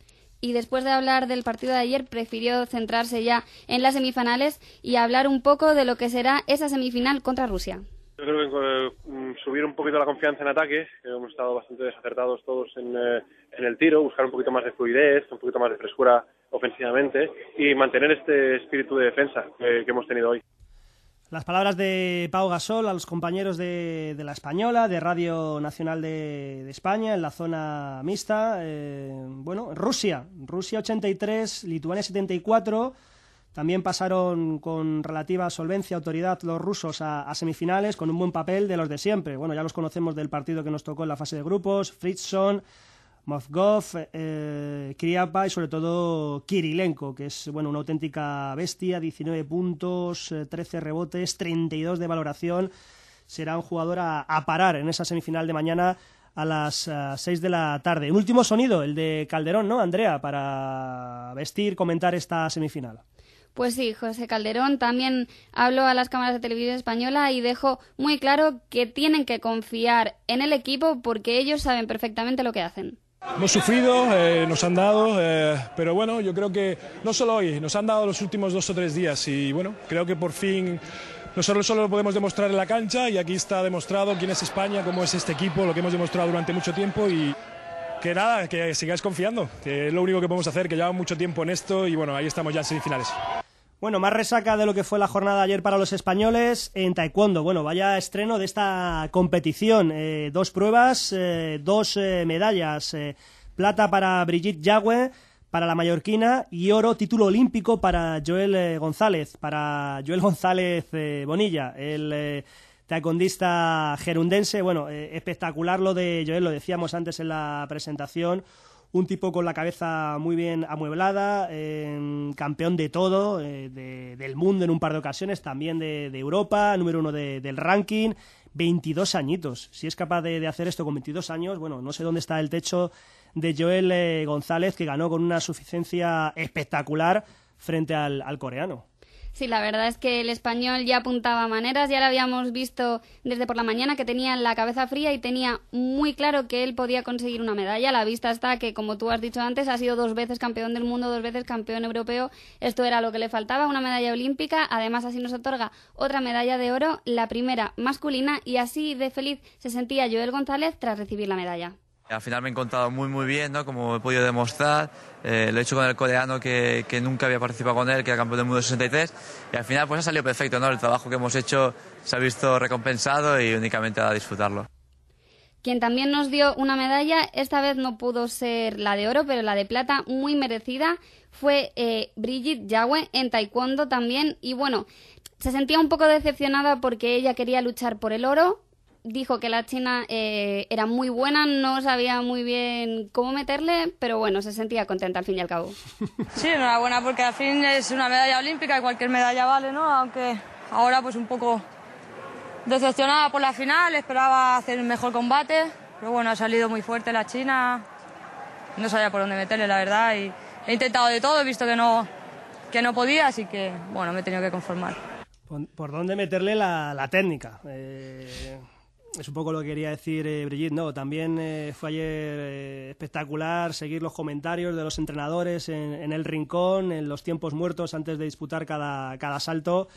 Y después de hablar del partido de ayer, prefirió centrarse ya en las semifinales y hablar un poco de lo que será esa semifinal contra Rusia. Yo creo que eh, subir un poquito la confianza en ataque, que hemos estado bastante desacertados todos en, eh, en el tiro, buscar un poquito más de fluidez, un poquito más de frescura ofensivamente y mantener este espíritu de defensa que, que hemos tenido hoy. Las palabras de Pau Gasol a los compañeros de, de La Española, de Radio Nacional de, de España, en la zona mixta. Eh, bueno, Rusia, Rusia ochenta y tres, Lituania setenta y cuatro. También pasaron con relativa solvencia, autoridad, los rusos a, a semifinales, con un buen papel de los de siempre. Bueno, ya los conocemos del partido que nos tocó en la fase de grupos, Fritzson, Movgov, eh, Kriapa y sobre todo Kirilenko, que es bueno una auténtica bestia, diecinueve puntos, trece rebotes, treinta y dos de valoración. Será un jugador a, a parar en esa semifinal de mañana a las uh, seis de la tarde. Un último sonido, el de Calderón, ¿no, Andrea? Para vestir, comentar esta semifinal. Pues sí, José Calderón también habló a las cámaras de televisión española y dejó muy claro que tienen que confiar en el equipo porque ellos saben perfectamente lo que hacen. Hemos sufrido, eh, nos han dado, eh, pero bueno, yo creo que no solo hoy, nos han dado los últimos dos o tres días y bueno, creo que por fin nosotros solo lo podemos demostrar en la cancha y aquí está demostrado quién es España, cómo es este equipo, lo que hemos demostrado durante mucho tiempo y que nada, que sigáis confiando, que es lo único que podemos hacer, que llevamos mucho tiempo en esto y bueno, ahí estamos ya en semifinales. Bueno, más resaca de lo que fue la jornada de ayer para los españoles en taekwondo. Bueno, vaya estreno de esta competición. Eh, dos pruebas, eh, dos eh, medallas. Eh, plata para Brigitte Yagüe, para la mallorquina y oro, título olímpico para Joel eh, González, para Joel González eh, Bonilla, el eh, taekwondista gerundense. Bueno, eh, espectacular lo de Joel, lo decíamos antes en la presentación, un tipo con la cabeza muy bien amueblada, eh, campeón de todo, eh, de, del mundo en un par de ocasiones, también de, de Europa, número uno de, del ranking, veintidós añitos. Si es capaz de, de hacer esto con veintidós años, bueno, no sé dónde está el techo de Joel eh, González, que ganó con una suficiencia espectacular frente al, al coreano. Sí, la verdad es que el español ya apuntaba maneras, ya lo habíamos visto desde por la mañana, que tenía la cabeza fría y tenía muy claro que él podía conseguir una medalla. La vista está que, como tú has dicho antes, ha sido dos veces campeón del mundo, dos veces campeón europeo. Esto era lo que le faltaba, una medalla olímpica. Además, así nos otorga otra medalla de oro, la primera masculina, y así de feliz se sentía Joel González tras recibir la medalla. Al final me he encontrado muy muy bien, ¿no? Como he podido demostrar, eh, lo he hecho con el coreano que, que nunca había participado con él, que era campeón del mundo de sesenta y tres, y al final pues ha salido perfecto, ¿no? El trabajo que hemos hecho se ha visto recompensado y únicamente a disfrutarlo. Quien también nos dio una medalla, esta vez no pudo ser la de oro, pero la de plata, muy merecida, fue eh, Brigitte Yagüe en taekwondo también, y bueno, se sentía un poco decepcionada porque ella quería luchar por el oro. Dijo que la china eh, era muy buena, no sabía muy bien cómo meterle, pero bueno, se sentía contenta al fin y al cabo. Sí, enhorabuena, porque al fin es una medalla olímpica y cualquier medalla vale, ¿no? Aunque ahora pues un poco decepcionada por la final, esperaba hacer un mejor combate, pero bueno, ha salido muy fuerte la china, no sabía por dónde meterle, la verdad, y he intentado de todo, he visto que no, que no podía, así que bueno, me he tenido que conformar. ¿Por, por dónde meterle la, la técnica? Eh... Es un poco lo que quería decir eh, Brigitte, ¿no? También eh, fue ayer eh, espectacular seguir los comentarios de los entrenadores en, en el rincón, en los tiempos muertos antes de disputar cada, cada salto.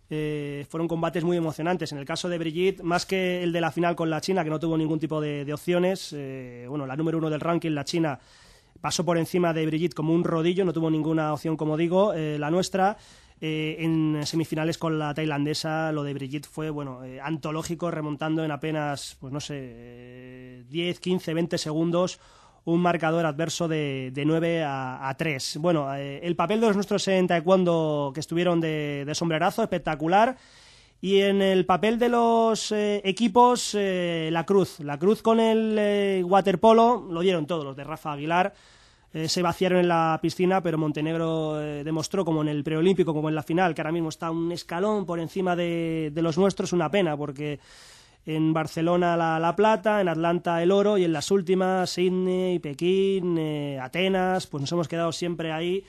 Eh, fueron combates muy emocionantes. En el caso de Brigitte, más que el de la final con la China, que no tuvo ningún tipo de, de opciones, eh, bueno, la número uno del ranking, la China, pasó por encima de Brigitte como un rodillo, no tuvo ninguna opción, como digo. Eh, la nuestra... Eh, en semifinales con la tailandesa, lo de Brigitte fue, bueno, eh, antológico, remontando en apenas, pues no sé, eh, diez, quince, veinte segundos, un marcador adverso de, de nueve a tres. Bueno, eh, el papel de los nuestros en taekwondo, que estuvieron de, de sombrerazo, espectacular. Y en el papel de los eh, equipos, eh, la cruz. La cruz con el eh, waterpolo, lo dieron todos, los de Rafa Aguilar. Eh, se vaciaron en la piscina, pero Montenegro eh, demostró, como en el preolímpico, como en la final, que ahora mismo está un escalón por encima de, de los nuestros. Una pena, porque en Barcelona la, la plata, en Atlanta el oro, y en las últimas, Sydney, Pekín, eh, Atenas, pues nos hemos quedado siempre ahí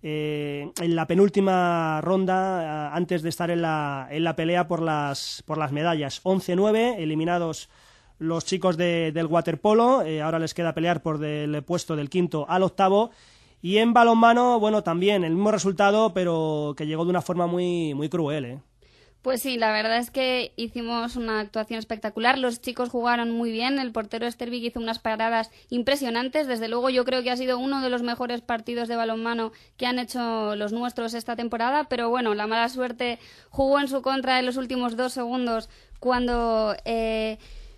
eh, en la penúltima ronda, eh, antes de estar en la, en la pelea por las, por las medallas. once nueve, eliminados los chicos de, del waterpolo, eh, ahora les queda pelear por el puesto del quinto al octavo. Y en balonmano, bueno, también el mismo resultado, pero que llegó de una forma muy, muy cruel, ¿eh? Pues sí, la verdad es que hicimos una actuación espectacular. Los chicos jugaron muy bien. El portero Stervik hizo unas paradas impresionantes. Desde luego, yo creo que ha sido uno de los mejores partidos de balonmano que han hecho los nuestros esta temporada. Pero bueno, la mala suerte jugó en su contra en los últimos dos segundos cuando Eh,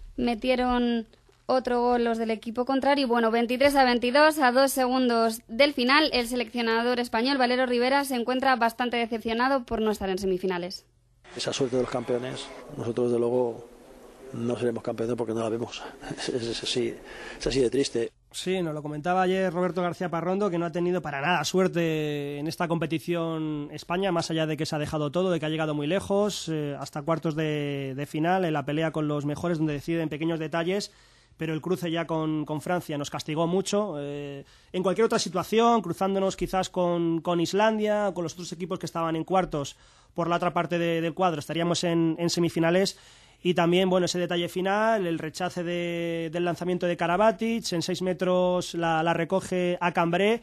metieron otro gol los del equipo contrario. Y bueno, veintitrés a veintidós, a dos segundos del final, el seleccionador español Valero Rivera se encuentra bastante decepcionado por no estar en semifinales. Esa suerte de los campeones, nosotros desde luego no seremos campeones porque no la vemos. Es, es, así, es así de triste. Sí, nos lo comentaba ayer Roberto García Parrondo, que no ha tenido para nada suerte en esta competición España, más allá de que se ha dejado todo, de que ha llegado muy lejos, eh, hasta cuartos de, de final, en la pelea con los mejores, donde deciden pequeños detalles, pero el cruce ya con, con Francia nos castigó mucho. Eh, en cualquier otra situación, cruzándonos quizás con, con Islandia o con los otros equipos que estaban en cuartos por la otra parte de, del cuadro, estaríamos en, en semifinales. Y también, bueno, ese detalle final, el rechace de, del lanzamiento de Karabatic, en seis metros la, la recoge a Cambré,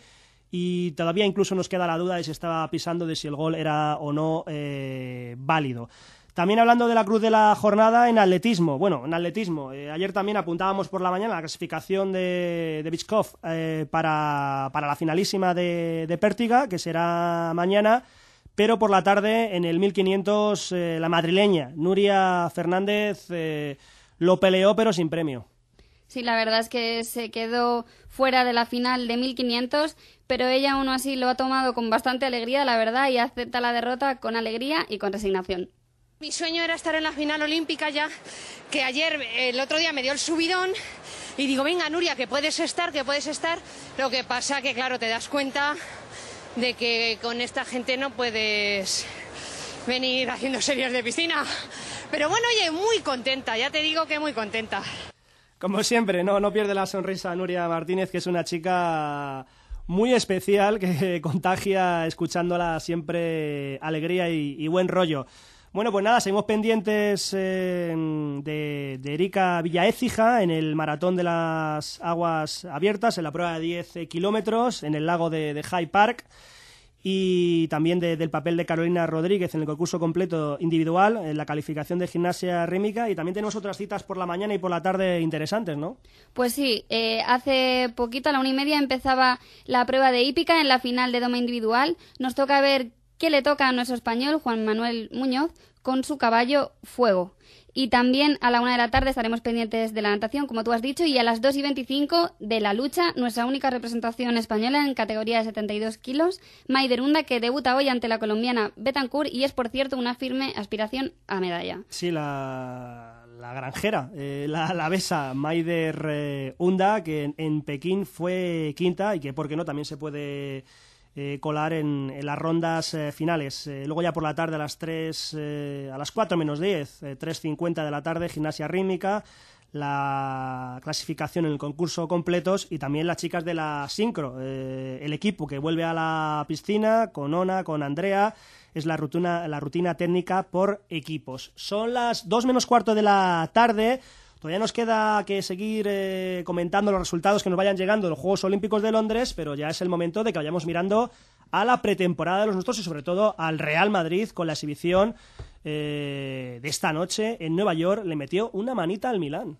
y todavía incluso nos queda la duda de si estaba pisando, de si el gol era o no eh, válido. También hablando de la cruz de la jornada en atletismo. Bueno, en atletismo, eh, ayer también apuntábamos por la mañana la clasificación de, de Bichkov eh, para, para la finalísima de, de Pértiga, que será mañana. Pero por la tarde, en el mil quinientos, eh, la madrileña Nuria Fernández eh, lo peleó, pero sin premio. Sí, la verdad es que se quedó fuera de la final de mil quinientos, pero ella aún así lo ha tomado con bastante alegría, la verdad, y acepta la derrota con alegría y con resignación. Mi sueño era estar en la final olímpica ya, que ayer, el otro día me dio el subidón y digo, venga Nuria, que puedes estar, que puedes estar. Lo que pasa que, claro, te das cuenta de que con esta gente no puedes venir haciendo series de piscina. Pero bueno, oye, muy contenta, ya te digo que muy contenta. Como siempre, no, no pierde la sonrisa Nuria Martínez, que es una chica muy especial, que contagia escuchándola siempre alegría y, y buen rollo. Bueno, pues nada, seguimos pendientes eh, de, de Erika Villaécija en el maratón de las aguas abiertas, en la prueba de diez kilómetros, en el lago de, de Hyde Park, y también de, del papel de Carolina Rodríguez en el concurso completo individual, en la calificación de gimnasia rítmica, y también tenemos otras citas por la mañana y por la tarde interesantes, ¿no? Pues sí, eh, hace poquito, a la una y media, empezaba la prueba de hípica en la final de doma individual. Nos toca ver qué le toca a nuestro español, Juan Manuel Muñoz, con su caballo Fuego. Y también a la una de la tarde estaremos pendientes de la natación, como tú has dicho, y a las dos y veinticinco de la lucha, nuestra única representación española en categoría de setenta y dos kilos, Maiderunda, que debuta hoy ante la colombiana Betancourt y es, por cierto, una firme aspiración a medalla. Sí, la, la granjera, eh, la, la besa Maider eh, Unda, que en, en Pekín fue quinta y que, por qué no, también se puede Eh, colar en, en las rondas eh, finales. Eh, luego ya por la tarde a las tres, eh, a las cuatro menos diez, eh, tres cincuenta de la tarde, gimnasia rítmica, la clasificación en el concurso completos y también las chicas de la sincro, eh, el equipo que vuelve a la piscina con Ona, con Andrea, es la rutina, la rutina técnica por equipos. Son las dos menos cuarto de la tarde. Todavía nos queda que seguir eh, comentando los resultados que nos vayan llegando de los Juegos Olímpicos de Londres, pero ya es el momento de que vayamos mirando a la pretemporada de los nuestros y sobre todo al Real Madrid con la exhibición eh, de esta noche en Nueva York. Le metió una manita al Milán.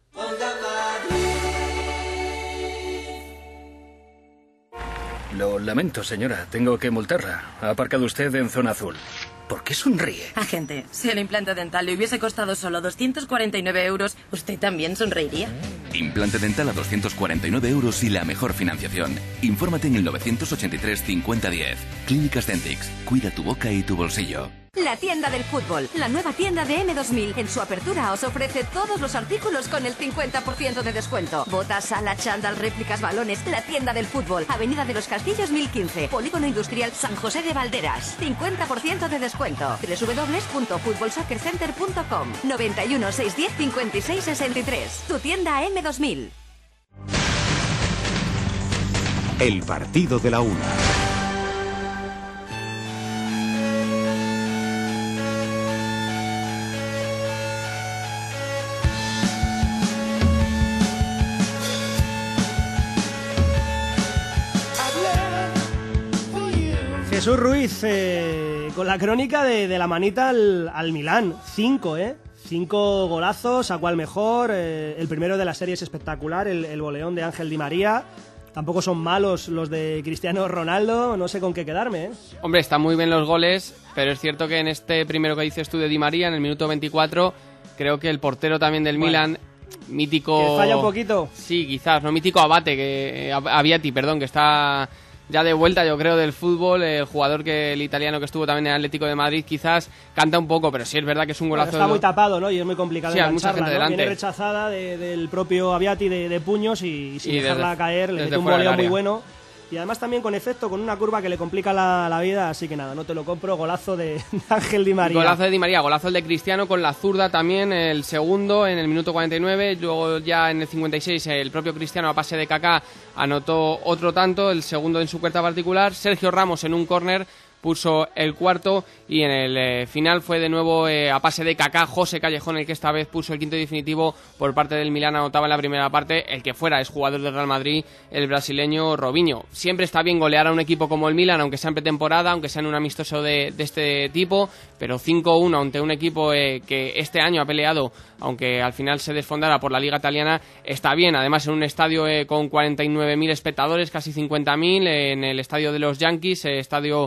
Lo lamento, señora. Tengo que multarla. Ha aparcado usted en zona azul. ¿Por qué sonríe? Agente, si el implante dental le hubiese costado solo doscientos cuarenta y nueve euros, ¿usted también sonreiría? Implante dental a doscientos cuarenta y nueve euros y la mejor financiación. Infórmate en el novecientos ochenta y tres cincuenta diez. Clínicas Dentix. Cuida tu boca y tu bolsillo. La tienda del fútbol, la nueva tienda de eme dos mil. En su apertura os ofrece todos los artículos con el cincuenta por ciento de descuento. Botas, sala, chándal, réplicas, balones. La tienda del fútbol, Avenida de los Castillos mil quince, Polígono Industrial San José de Valderas. cincuenta por ciento de descuento. doble u doble u doble u punto fútbol soccer center punto com. noventa y uno, seiscientos diez, cincuenta y seis sesenta y tres. Tu tienda eme dos mil. El partido de la una. Jesús Ruiz, eh, con la crónica de, de la manita al, al Milán. Cinco, ¿eh? Cinco golazos, a cuál mejor. Eh, el primero de la serie es espectacular, el, el voleón de Ángel Di María. Tampoco son malos los de Cristiano Ronaldo, no sé con qué quedarme, ¿eh? Hombre, están muy bien los goles, pero es cierto que en este primero que dices tú de Di María, en el minuto veinticuatro, creo que el portero también del bueno. Milan, mítico... ¿Que falla un poquito? Sí, quizás, no mítico Abate, que Aviati, perdón, que está... ya de vuelta, yo creo, del fútbol, el jugador que el italiano que estuvo también en el Atlético de Madrid quizás canta un poco, pero sí es verdad que es un golazo. Bueno, está muy tapado, ¿no? Y es muy complicado sí, engancharla, ¿no? Viene rechazada de, del propio Aviati de, de puños y, y sin y dejarla desde, caer, le mete un voleo muy bueno. Y además también con efecto, con una curva que le complica la, la vida, así que nada, no te lo compro, golazo de, de Ángel Di María. Golazo de Di María, golazo el de Cristiano con la zurda también, el segundo en el minuto cuarenta y nueve, luego ya en el cincuenta y seis el propio Cristiano a pase de Kaká anotó otro tanto, el segundo en su cuarta particular, Sergio Ramos en un córner puso el cuarto y en el eh, final fue de nuevo eh, a pase de Kaká, José Callejón el que esta vez puso el quinto definitivo por parte del Milán, anotaba en la primera parte, el que fuera es jugador del Real Madrid, el brasileño Robinho. Siempre está bien golear a un equipo como el Milán, aunque sea en pretemporada, aunque sea en un amistoso de, de este tipo, pero cinco uno ante un equipo eh, que este año ha peleado, aunque al final se desfondara por la Liga Italiana, está bien, además en un estadio eh, con cuarenta y nueve mil espectadores, casi cincuenta mil, eh, en el estadio de los Yankees, eh, estadio moderno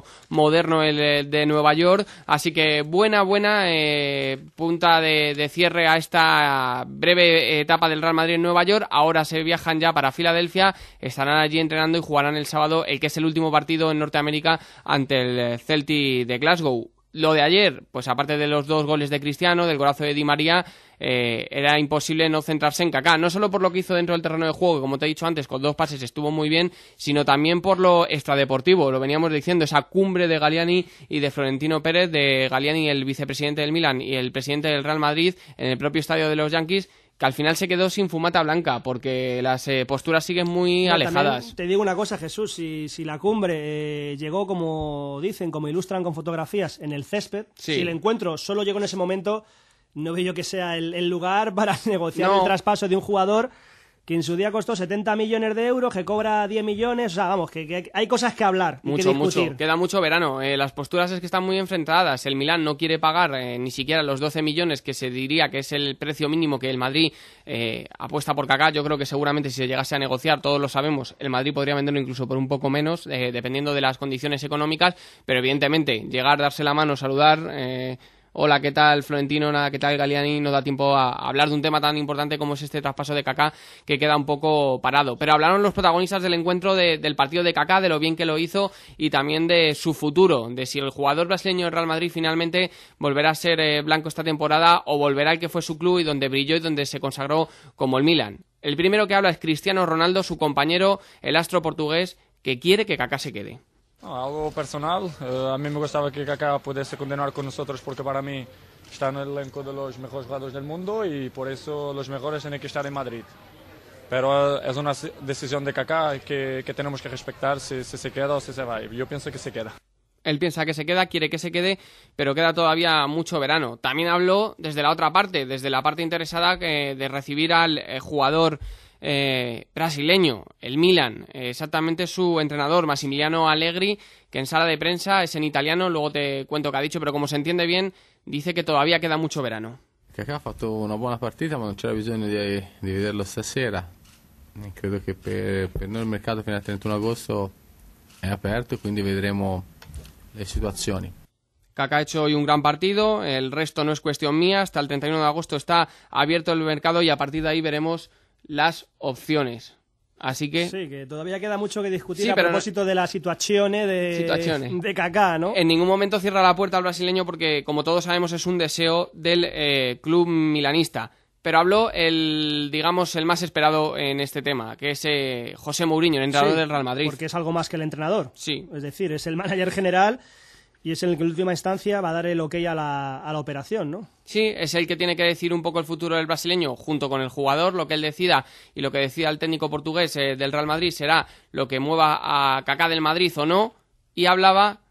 moderno el de Nueva York, así que buena, buena eh, punta de, de cierre a esta breve etapa del Real Madrid en Nueva York. Ahora se viajan ya para Filadelfia, estarán allí entrenando y jugarán el sábado el que es el último partido en Norteamérica ante el Celtic de Glasgow. Lo de ayer, pues aparte de los dos goles de Cristiano, del golazo de Di María, eh, era imposible no centrarse en Kaká, no solo por lo que hizo dentro del terreno de juego, que como te he dicho antes, con dos pases estuvo muy bien, sino también por lo extradeportivo, lo veníamos diciendo, esa cumbre de Galliani y de Florentino Pérez, de Galliani, el vicepresidente del Milan, y el presidente del Real Madrid, en el propio estadio de los Yankees, que al final se quedó sin fumata blanca, porque las eh, posturas siguen muy no, alejadas. Te digo una cosa, Jesús, si, si la cumbre eh, llegó, como dicen, como ilustran con fotografías, en el césped, sí. Si el encuentro solo llegó en ese momento, no veo yo que sea el, el lugar para negociar no. el traspaso de un jugador que en su día costó setenta millones de euros, que cobra diez millones, o sea, vamos, que, que hay cosas que hablar y mucho, que discutir. Mucho, queda mucho verano, eh, las posturas es que están muy enfrentadas, el Milán no quiere pagar eh, ni siquiera los doce millones que se diría que es el precio mínimo que el Madrid eh, apuesta por Kaká. Yo creo que seguramente si se llegase a negociar, todos lo sabemos, el Madrid podría venderlo incluso por un poco menos, eh, dependiendo de las condiciones económicas, pero evidentemente, llegar, darse la mano, saludar... Eh, Hola, ¿qué tal Florentino? Nada, ¿qué tal Galliani? No da tiempo a hablar de un tema tan importante como es este traspaso de Kaká, que queda un poco parado. Pero hablaron los protagonistas del encuentro de, del partido de Kaká, de lo bien que lo hizo y también de su futuro, de si el jugador brasileño del Real Madrid finalmente volverá a ser eh, blanco esta temporada o volverá al que fue su club y donde brilló y donde se consagró como el Milan. El primero que habla es Cristiano Ronaldo, su compañero, el astro portugués, que quiere que Kaká se quede. No, algo personal, uh, a mí me gustaba que Kaká pudiese continuar con nosotros porque para mí está en el elenco de los mejores jugadores del mundo y por eso los mejores tienen que estar en Madrid. Pero uh, es una decisión de Kaká que, que tenemos que respetar si, si se queda o si se va. Yo pienso que se queda. Él piensa que se queda, quiere que se quede, pero queda todavía mucho verano. También habló desde la otra parte, desde la parte interesada que, de recibir al eh, jugador Eh, brasileño, el Milan, eh, exactamente su entrenador Massimiliano Allegri, que en sala de prensa es en italiano, luego te cuento qué ha dicho, pero como se entiende bien, dice que todavía queda mucho verano. Kaká ha fatto una buona partita, ma non c'era bisogno di, di vederlo stasera. Credo che per, per noi il mercato fino al trentuno agosto è aperto e quindi vedremo le situazioni. Kaká ha hecho hoy un gran partido, el resto no es cuestión mía, hasta el treinta y uno de agosto está abierto el mercado y a partir de ahí veremos las opciones. Así que... Sí, que todavía queda mucho que discutir sí, a propósito no... de la situación de, situazione. de Kaká, ¿no? En ningún momento cierra la puerta al brasileño porque, como todos sabemos, es un deseo del eh, club milanista. Pero habló el, digamos, el más esperado en este tema, que es eh, José Mourinho, el entrenador sí, del Real Madrid. Porque es algo más que el entrenador. Sí. Es decir, es el manager general y es el que en última instancia va a dar el ok a la, a la operación, ¿no? Sí, es el que tiene que decir un poco el futuro del brasileño junto con el jugador, lo que él decida y lo que decida el técnico portugués eh, del Real Madrid será lo que mueva a Kaká del Madrid o no, y hablaba,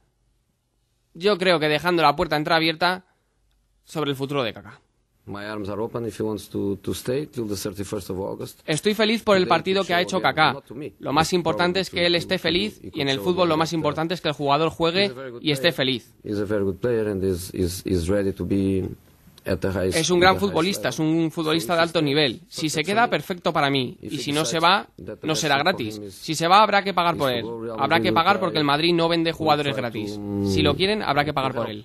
yo creo que dejando la puerta entreabierta sobre el futuro de Kaká. Estoy feliz por el partido que ha hecho Kaká. Lo más importante es que él esté feliz y en el fútbol lo más importante es que el jugador juegue y esté feliz. Es un gran futbolista, es un futbolista de alto nivel. Si se queda, perfecto para mí. Y si no se va, no será gratis. Si se va, habrá que pagar por él. Habrá que pagar porque el Madrid no vende jugadores gratis. Si lo quieren, habrá que pagar por él.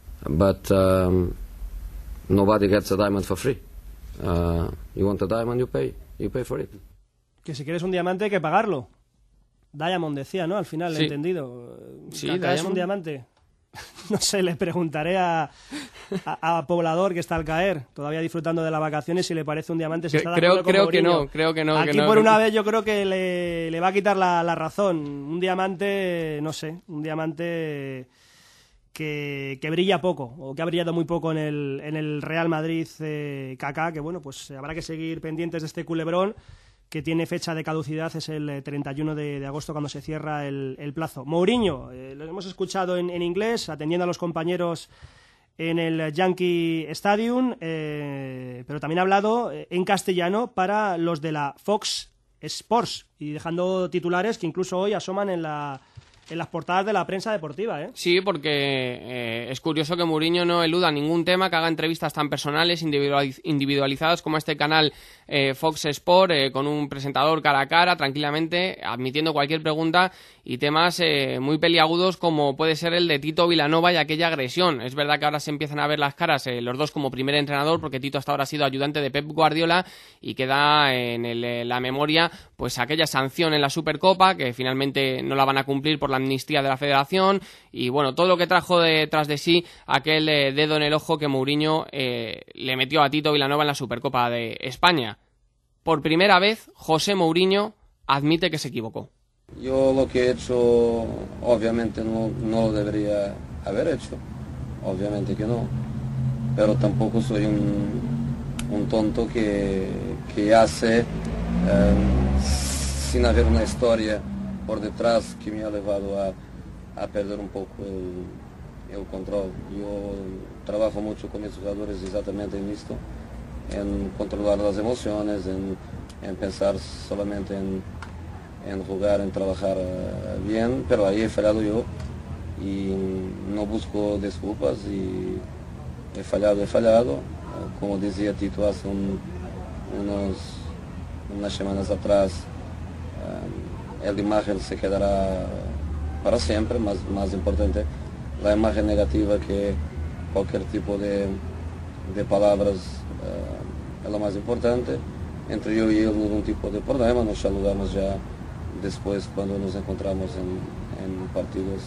Nobody gets a diamond for free. Uh, you want a diamond, you pay. You pay for it. Que si quieres un diamante hay que pagarlo. Diamond decía, ¿no? Al final, sí. He entendido. Sí, Kaká es un diamante. No sé, le preguntaré a, a, a Poblador, que está al caer, todavía disfrutando de las vacaciones, si le parece un diamante. Si está creo creo que no, creo que no. Aquí que no, por que una no. vez yo creo que le, le va a quitar la, la razón. Un diamante, no sé, un diamante... Que, que brilla poco, o que ha brillado muy poco en el, en el Real Madrid eh, Kaká, que bueno, pues habrá que seguir pendientes de este culebrón, que tiene fecha de caducidad, es el treinta y uno de, de agosto cuando se cierra el, el plazo. Mourinho, eh, lo hemos escuchado en, en inglés, atendiendo a los compañeros en el Yankee Stadium, eh, pero también ha hablado en castellano para los de la Fox Sports, y dejando titulares que incluso hoy asoman en la... en las portadas de la prensa deportiva, ¿eh? Sí, porque eh, es curioso que Mourinho no eluda ningún tema, que haga entrevistas tan personales, individualiz- individualizadas como este canal eh, Fox Sport, eh, con un presentador cara a cara, tranquilamente, admitiendo cualquier pregunta, y temas eh, muy peliagudos como puede ser el de Tito Vilanova y aquella agresión. Es verdad que ahora se empiezan a ver las caras eh, los dos como primer entrenador, porque Tito hasta ahora ha sido ayudante de Pep Guardiola, y queda en el, eh, la memoria pues aquella sanción en la Supercopa, que finalmente no la van a cumplir por la amnistía de la Federación, y bueno, todo lo que trajo detrás de sí aquel eh, dedo en el ojo que Mourinho eh, le metió a Tito Vilanova en la Supercopa de España. Por primera vez, José Mourinho admite que se equivocó. Yo lo que he hecho, obviamente no, no lo debería haber hecho, obviamente que no, pero tampoco soy un, un tonto que, que hace eh, sin haber una historia por detrás que me ha llevado a, a perder un poco el, el control. Yo trabajo mucho con mis jugadores exactamente en esto, en controlar las emociones, en, en pensar solamente en, en jugar, en trabajar uh, bien, pero ahí he fallado yo y no busco disculpas y he fallado, he fallado. Uh, como decía Tito hace un, unos, unas semanas atrás, uh, la imagen se quedará para siempre, más, más importante la imagen negativa que cualquier tipo de, de palabras uh, es lo más importante. Entre yo y él no hubo un tipo de problema, nos saludamos ya después cuando nos encontramos en, en partidos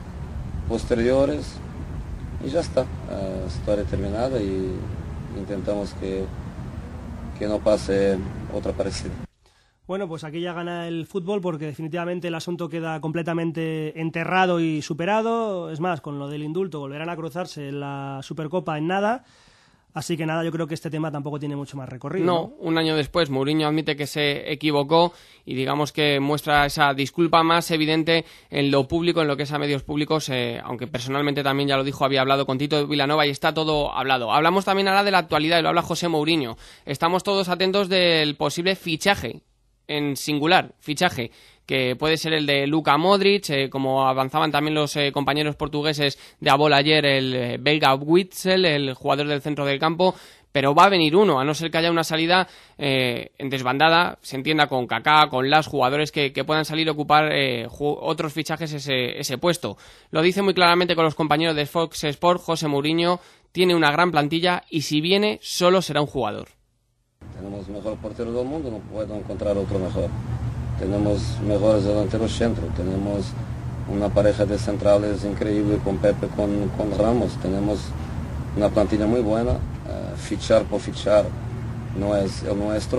posteriores y ya está, uh, historia terminada y intentamos que, que no pase otra parecida. Bueno, pues aquí ya gana el fútbol porque definitivamente el asunto queda completamente enterrado y superado. Es más, con lo del indulto volverán a cruzarse en la Supercopa en nada. Así que nada, yo creo que este tema tampoco tiene mucho más recorrido. No, ¿no? Un año después Mourinho admite que se equivocó y digamos que muestra esa disculpa más evidente en lo público, en lo que es a medios públicos, eh, aunque personalmente también ya lo dijo, había hablado con Tito Vilanova y está todo hablado. Hablamos también ahora de la actualidad y lo habla José Mourinho. Estamos todos atentos del posible fichaje, en singular, fichaje, que puede ser el de Luka Modric, eh, como avanzaban también los eh, compañeros portugueses de Abol ayer, el eh, belga Witsel, el jugador del centro del campo, pero va a venir uno, a no ser que haya una salida eh, en desbandada, se entienda con Kaká, con las jugadores que, que puedan salir a ocupar eh, ju- otros fichajes ese, ese puesto. Lo dice muy claramente con los compañeros de Fox Sport. José Mourinho tiene una gran plantilla y si viene solo será un jugador. Tenemos el mejor portero del mundo, no puedo encontrar otro mejor. Tenemos mejores delanteros centro, tenemos una pareja de centrales increíble con Pepe, con, con Ramos, tenemos una plantilla muy buena. Uh, fichar por fichar no es el nuestro,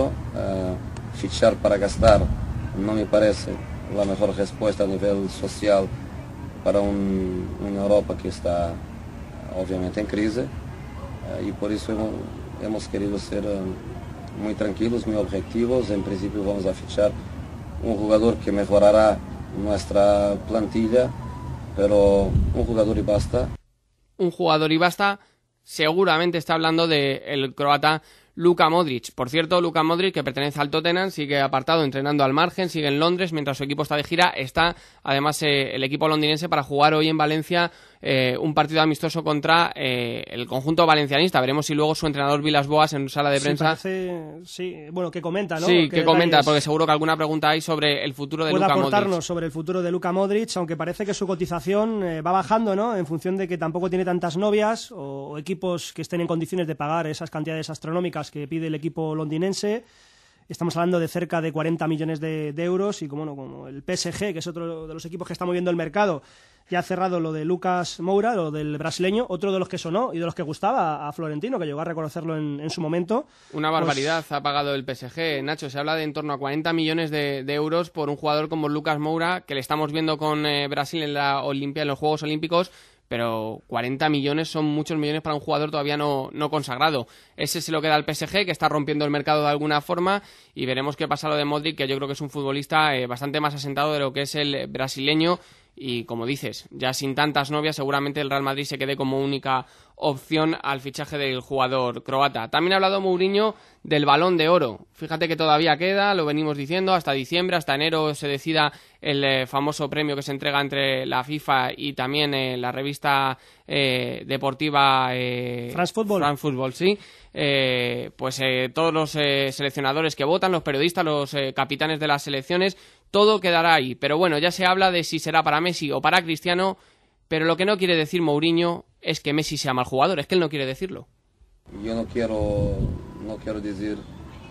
uh, fichar para gastar no me parece la mejor respuesta a nivel social para un, una Europa que está obviamente en crisis, uh, y por eso hemos, hemos querido ser uh, muy tranquilos, muy objetivos. En principio vamos a fichar un jugador que mejorará nuestra plantilla, pero un jugador y basta. Un jugador y basta, seguramente está hablando del croata Luka Modric. Por cierto, Luka Modric, que pertenece al Tottenham, sigue apartado entrenando al margen, sigue en Londres mientras su equipo está de gira. Está además eh, el equipo londinense para jugar hoy en Valencia eh, un partido amistoso contra eh, el conjunto valencianista. Veremos si luego su entrenador Vilas Boas en sala de prensa... Sí, parece, sí, bueno, que comenta, ¿no? Sí, que comenta, detalles... porque seguro que alguna pregunta hay sobre el futuro de Puede Luka Modric. aportarnos sobre el futuro de Luka Modric, aunque parece que su cotización eh, va bajando, ¿no? En función de que tampoco tiene tantas novias o, o equipos que estén en condiciones de pagar esas cantidades astronómicas que pide el equipo londinense. Estamos hablando de cerca de cuarenta millones de, de euros y como, bueno, como el P S G, que es otro de los equipos que está moviendo el mercado, ya ha cerrado lo de Lucas Moura, lo del brasileño, otro de los que sonó y de los que gustaba a Florentino, que llegó a reconocerlo en, en su momento. Una barbaridad pues... ha pagado el P S G, Nacho. Se habla de en torno a cuarenta millones de, de euros por un jugador como Lucas Moura, que le estamos viendo con eh, Brasil en la Olimpia, en los Juegos Olímpicos, pero cuarenta millones son muchos millones para un jugador todavía no, no consagrado. Ese se lo queda al P S G, que está rompiendo el mercado de alguna forma, y veremos qué pasa lo de Modric, que yo creo que es un futbolista eh, bastante más asentado de lo que es el brasileño, y como dices, ya sin tantas novias, seguramente el Real Madrid se quede como única opción al fichaje del jugador croata. También ha hablado Mourinho del Balón de Oro. Fíjate que todavía queda, lo venimos diciendo, hasta diciembre, hasta enero se decida el eh, famoso premio que se entrega entre la FIFA y también eh, la revista eh, deportiva eh, France Football. France Football, sí. Eh, pues eh, todos los eh, seleccionadores que votan, los periodistas, los eh, capitanes de las selecciones, todo quedará ahí. Pero bueno, ya se habla de si será para Messi o para Cristiano, pero lo que no quiere decir Mourinho es que Messi sea mal jugador, es que él no quiere decirlo. Yo no quiero, no quiero decir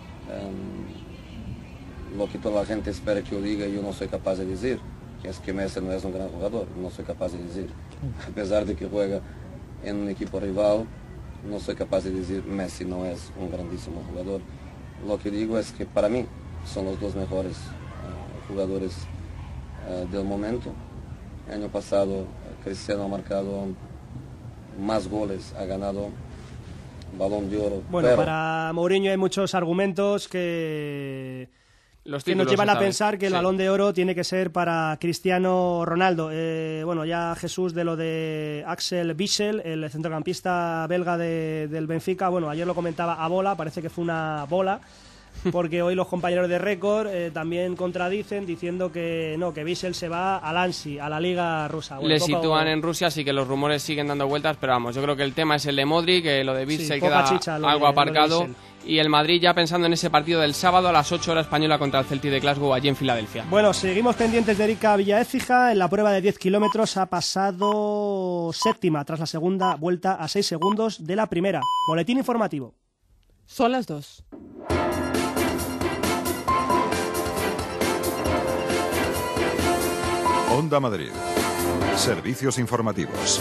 um, lo que toda la gente espera que yo diga y yo no soy capaz de decir, que es que Messi no es un gran jugador, no soy capaz de decir. A pesar de que juega en un equipo rival, no soy capaz de decir Messi no es un grandísimo jugador. Lo que digo es que para mí son los dos mejores uh, jugadores uh, del momento. El año pasado Cristiano ha marcado más goles, ha ganado Balón de Oro. Bueno, pero... para Mourinho hay muchos argumentos que, Los que nos llevan a pensar que el sí. Balón de Oro tiene que ser para Cristiano Ronaldo. Eh, bueno, ya Jesús, de lo de Axel Witsel, el centrocampista belga de, del Benfica, bueno, ayer lo comentaba a bola, parece que fue una bola, porque hoy los compañeros de Récord eh, también contradicen diciendo que no, que Witsel se va al Ansi, a la liga rusa. Bueno, Le poco... sitúan en Rusia, así que los rumores siguen dando vueltas, pero vamos, yo creo que el tema es el de Modric, que lo de Witsel sí, queda chicha, algo de, aparcado, y el Madrid ya pensando en ese partido del sábado a las ocho horas española contra el Celtic de Glasgow allí en Filadelfia. Bueno, seguimos pendientes de Erika Villaécija. En la prueba de diez kilómetros ha pasado séptima tras la segunda vuelta a seis segundos de la primera. Boletín informativo. Son las dos. Onda Madrid. Servicios informativos.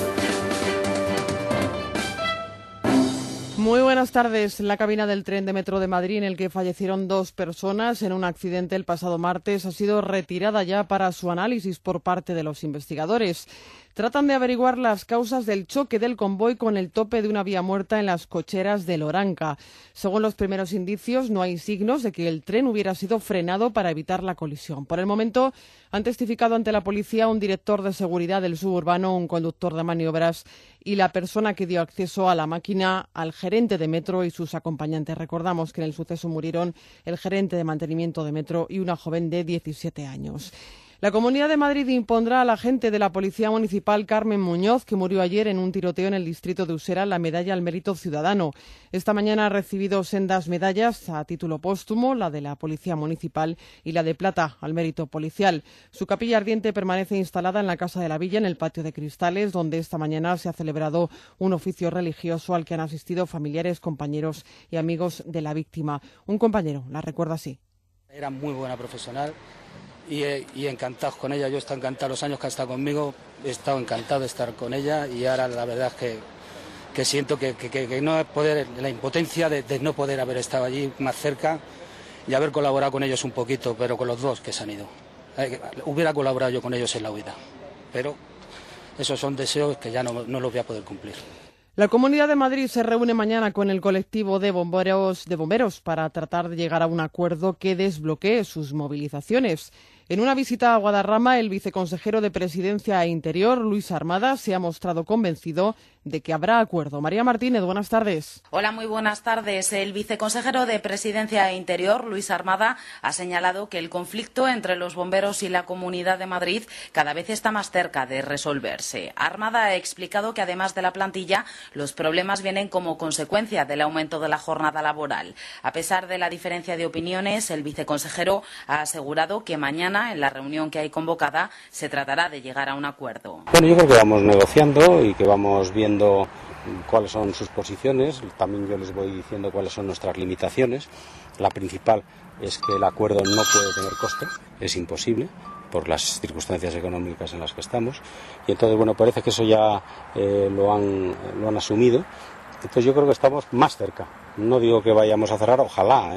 Muy buenas tardes. La cabina del tren de Metro de Madrid, en el que fallecieron dos personas en un accidente el pasado martes, ha sido retirada ya para su análisis por parte de los investigadores. Tratan de averiguar las causas del choque del convoy con el tope de una vía muerta en las cocheras de Loranca. Según los primeros indicios, no hay signos de que el tren hubiera sido frenado para evitar la colisión. Por el momento, han testificado ante la policía un director de seguridad del suburbano, un conductor de maniobras y la persona que dio acceso a la máquina al gerente de Metro y sus acompañantes. Recordamos que en el suceso murieron el gerente de mantenimiento de Metro y una joven de diecisiete años. La Comunidad de Madrid impondrá al agente de la Policía Municipal, Carmen Muñoz, que murió ayer en un tiroteo en el distrito de Usera, la medalla al mérito ciudadano. Esta mañana ha recibido sendas medallas a título póstumo, la de la Policía Municipal y la de plata al mérito policial. Su capilla ardiente permanece instalada en la Casa de la Villa, en el patio de Cristales, donde esta mañana se ha celebrado un oficio religioso al que han asistido familiares, compañeros y amigos de la víctima. Un compañero la recuerda así. Era muy buena profesional. Y, y encantados con ella, yo he estado encantado los años que ha estado conmigo, he estado encantado de estar con ella y ahora la verdad es que, que siento que, que, que no poder, la impotencia de, de no poder haber estado allí más cerca y haber colaborado con ellos un poquito, pero con los dos que se han ido. Eh, hubiera colaborado yo con ellos en la huida, pero esos son deseos que ya no, no los voy a poder cumplir. La Comunidad de Madrid se reúne mañana con el colectivo de bomberos, de bomberos para tratar de llegar a un acuerdo que desbloquee sus movilizaciones. En una visita a Guadarrama, el viceconsejero de Presidencia e Interior, Luis Armada, se ha mostrado convencido de que habrá acuerdo. María Martínez, buenas tardes. Hola, muy buenas tardes. El viceconsejero de Presidencia e Interior, Luis Armada, ha señalado que el conflicto entre los bomberos y la Comunidad de Madrid cada vez está más cerca de resolverse. Armada ha explicado que además de la plantilla, los problemas vienen como consecuencia del aumento de la jornada laboral. A pesar de la diferencia de opiniones, el viceconsejero ha asegurado que mañana, en la reunión que hay convocada, se tratará de llegar a un acuerdo. Bueno, yo creo que vamos negociando y que vamos viendo cuáles son sus posiciones. También yo les voy diciendo cuáles son nuestras limitaciones. La principal es que el acuerdo no puede tener coste, es imposible por las circunstancias económicas en las que estamos. Y entonces, bueno, parece que eso ya eh, lo han, lo han asumido. Entonces yo creo que estamos más cerca. No digo que vayamos a cerrar, ojalá, ¿eh?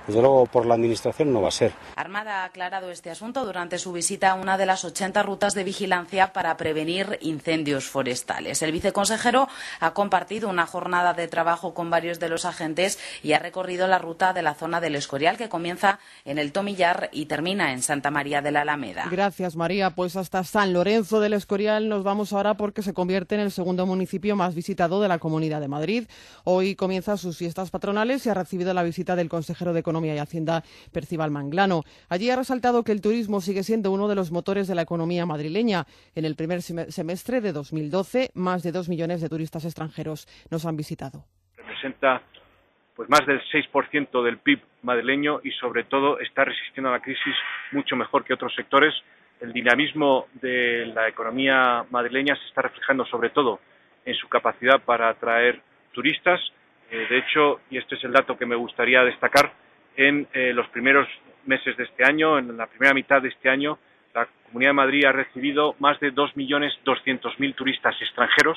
Desde luego por la Administración no va a ser. Armada ha aclarado este asunto durante su visita a una de las ochenta rutas de vigilancia para prevenir incendios forestales. El viceconsejero ha compartido una jornada de trabajo con varios de los agentes y ha recorrido la ruta de la zona del Escorial, que comienza en el Tomillar y termina en Santa María de la Alameda. Gracias, María. Pues hasta San Lorenzo del Escorial nos vamos ahora, porque se convierte en el segundo municipio más visitado de la Comunidad de Madrid. Hoy comienza sus fiestas patronales y ha recibido la visita del consejero de Economía y Hacienda, Percival Manglano. Allí ha resaltado que el turismo sigue siendo uno de los motores de la economía madrileña. En el primer semestre de dos mil doce, más de dos millones de turistas extranjeros nos han visitado. Representa pues más del seis por ciento del P I B madrileño y sobre todo está resistiendo a la crisis mucho mejor que otros sectores. El dinamismo de la economía madrileña se está reflejando sobre todo en su capacidad para atraer turistas. Eh, de hecho, y este es el dato que me gustaría destacar, en eh, los primeros meses de este año, en la primera mitad de este año, la Comunidad de Madrid ha recibido más de dos millones doscientos mil turistas extranjeros.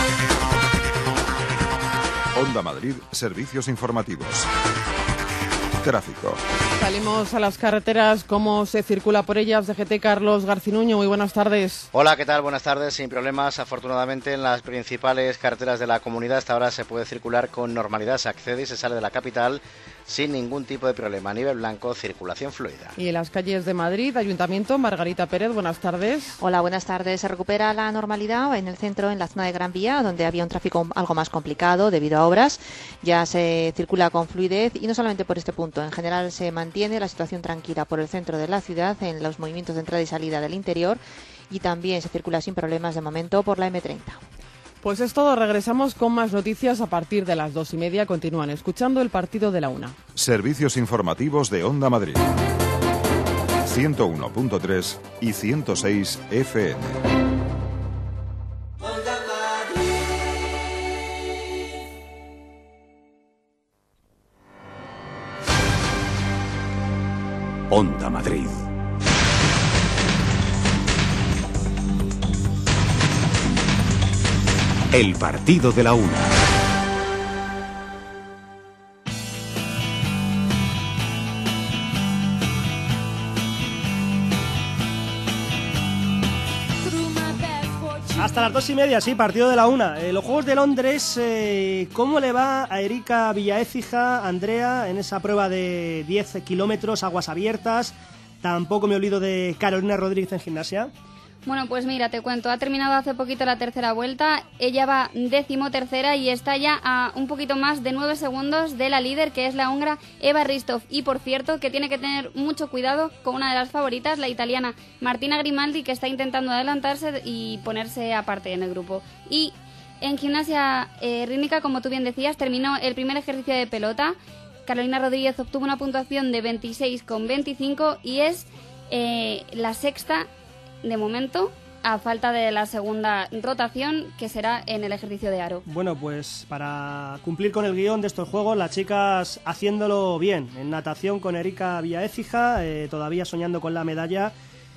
Onda Madrid, servicios informativos. Tráfico. Salimos a las carreteras. ¿Cómo se circula por ellas? D G T, Carlos Garcinuño, muy buenas tardes. Hola, ¿qué tal? Buenas tardes. Sin problemas, afortunadamente, en las principales carreteras de la comunidad hasta ahora se puede circular con normalidad. Se accede y se sale de la capital sin ningún tipo de problema. A nivel blanco, circulación fluida. Y en las calles de Madrid, Ayuntamiento, Margarita Pérez, buenas tardes. Hola, buenas tardes. Se recupera la normalidad en el centro, en la zona de Gran Vía, donde había un tráfico algo más complicado debido a obras. Ya se circula con fluidez y no solamente por este punto. En general se mantiene la situación tranquila por el centro de la ciudad, en los movimientos de entrada y salida del interior, y también se circula sin problemas de momento por la eme treinta. Pues es todo, regresamos con más noticias a partir de las dos y media. Continúan escuchando el partido de la una. Servicios informativos de Onda Madrid. ciento uno punto tres y ciento seis F M. Onda Madrid. El partido de la una. Hasta las dos y media, sí, partido de la una. Eh, los Juegos de Londres, eh, ¿cómo le va a Erika Villaécija, Andrea, en esa prueba de diez kilómetros, aguas abiertas? Tampoco me olvido de Carolina Rodríguez en gimnasia. Bueno, pues mira, te cuento, ha terminado hace poquito la tercera vuelta, ella va décimo tercera y está ya a un poquito más de nueve segundos de la líder, que es la húngara Eva Ristov, y por cierto que tiene que tener mucho cuidado con una de las favoritas, la italiana Martina Grimaldi, que está intentando adelantarse y ponerse aparte en el grupo. Y en gimnasia eh, rítmica, como tú bien decías, terminó el primer ejercicio de pelota. Carolina Rodríguez obtuvo una puntuación de veintiséis coma veinticinco y es eh, la sexta de momento, a falta de la segunda rotación, que será en el ejercicio de aro. Bueno, pues para cumplir con el guión de estos juegos, las chicas haciéndolo bien. En natación con Erika Villaécija, eh, todavía soñando con la medalla,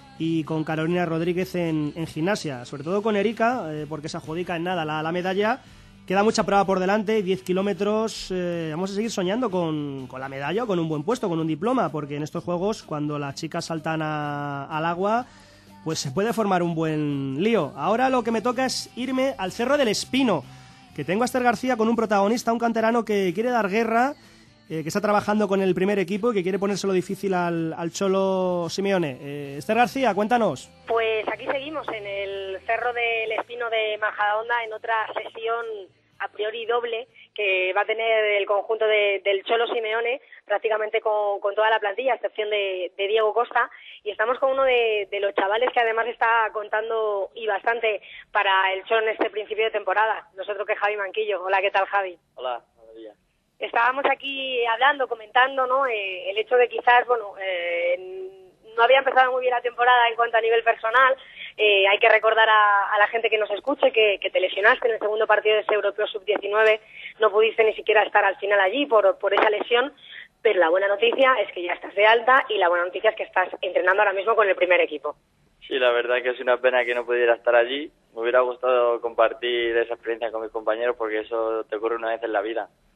y con Carolina Rodríguez en, en gimnasia. Sobre todo con Erika, eh, porque se adjudica en nada la, la medalla. Queda mucha prueba por delante, diez kilómetros. Eh, vamos a seguir soñando con, con la medalla o con un buen puesto, con un diploma, porque en estos juegos, cuando las chicas saltan a, al agua, pues se puede formar un buen lío. Ahora lo que me toca es irme al Cerro del Espino, que tengo a Esther García con un protagonista, un canterano que quiere dar guerra, eh, que está trabajando con el primer equipo y que quiere ponérselo difícil al, al Cholo Simeone. Eh, Esther García, cuéntanos. Pues aquí seguimos en el Cerro del Espino de Majadahonda, en otra sesión a priori doble que va a tener el conjunto de, del Cholo Simeone, prácticamente con, con toda la plantilla, a excepción de, de Diego Costa, y estamos con uno de, de los chavales que además está contando y bastante para el Cholo en este principio de temporada, nosotros que Javi Manquillo. Hola, ¿qué tal, Javi? Hola, buenos días. Estábamos aquí hablando, comentando, ¿no? Eh, el hecho de quizás, bueno, eh, no había empezado muy bien la temporada en cuanto a nivel personal. Eh, hay que recordar a, a la gente que nos escuche que, que te lesionaste en el segundo partido de ese Europeo sub diecinueve, no pudiste ni siquiera estar al final allí por, por esa lesión, pero la buena noticia es que ya estás de alta y la buena noticia es que estás entrenando ahora mismo con el primer equipo. Sí, la verdad que es una pena que no pudiera estar allí. Me hubiera gustado compartir esa experiencia con mis compañeros porque eso te ocurre una vez en la vida.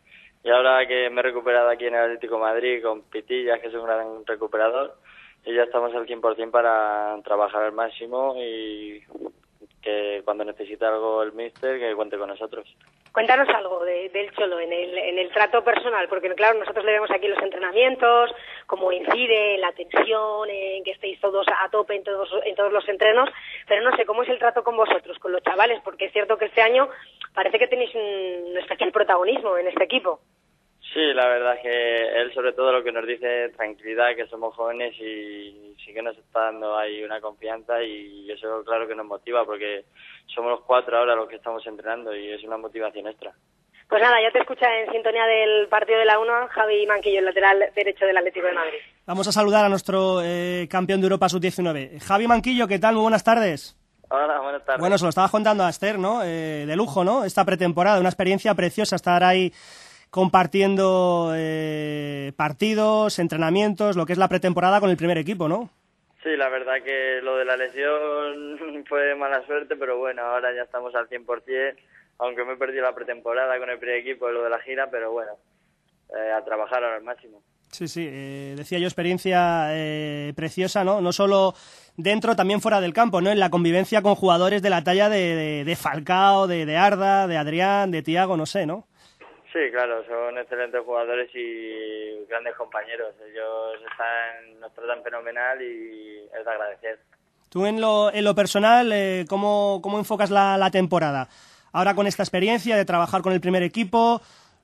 Y ahora que me he recuperado aquí en el Atlético de Madrid con Pitillas, que es un gran recuperador, y ya estamos al cien por ciento para trabajar al máximo y que cuando necesite algo el míster, que cuente con nosotros. Cuéntanos algo de, del Cholo en el, en el trato personal, porque claro, nosotros le vemos aquí los entrenamientos, cómo incide en la tensión, en que estéis todos a tope en todos, en todos los entrenos, pero no sé, ¿cómo es el trato con vosotros, con los chavales? Porque es cierto que este año parece que tenéis un, un especial protagonismo en este equipo. Sí, la verdad es que él sobre todo lo que nos dice es tranquilidad, que somos jóvenes y sí que nos está dando ahí una confianza y eso claro que nos motiva porque somos los cuatro ahora los que estamos entrenando y es una motivación extra. Pues nada, ya te escucha en sintonía del partido de la uno, Javi Manquillo, el lateral derecho del Atlético de Madrid. Vamos a saludar a nuestro eh, campeón de Europa sub diecinueve. Javi Manquillo, ¿qué tal? Muy buenas tardes. Hola, buenas tardes. Bueno, se lo estaba contando a Esther, ¿no? Eh, de lujo, ¿no? Esta pretemporada, una experiencia preciosa estar ahí compartiendo eh, partidos, entrenamientos, lo que es la pretemporada con el primer equipo, ¿no? Sí, la verdad que lo de la lesión fue mala suerte, pero bueno, ahora ya estamos al cien por ciento, aunque me he perdido la pretemporada con el primer equipo, lo de la gira, pero bueno, eh, a trabajar ahora al máximo. Sí, sí, eh, decía yo, experiencia eh, preciosa, ¿no? No solo dentro, también fuera del campo, ¿no? En la convivencia con jugadores de la talla de, de, de Falcao, de, de Arda, de Adrián, de Thiago, no sé, ¿no? Sí, claro, son excelentes jugadores y grandes compañeros. Ellos están, nos tratan fenomenal y es de agradecer. Tú en lo, en lo personal, eh, ¿cómo, cómo enfocas la, la temporada? Ahora con esta experiencia de trabajar con el primer equipo,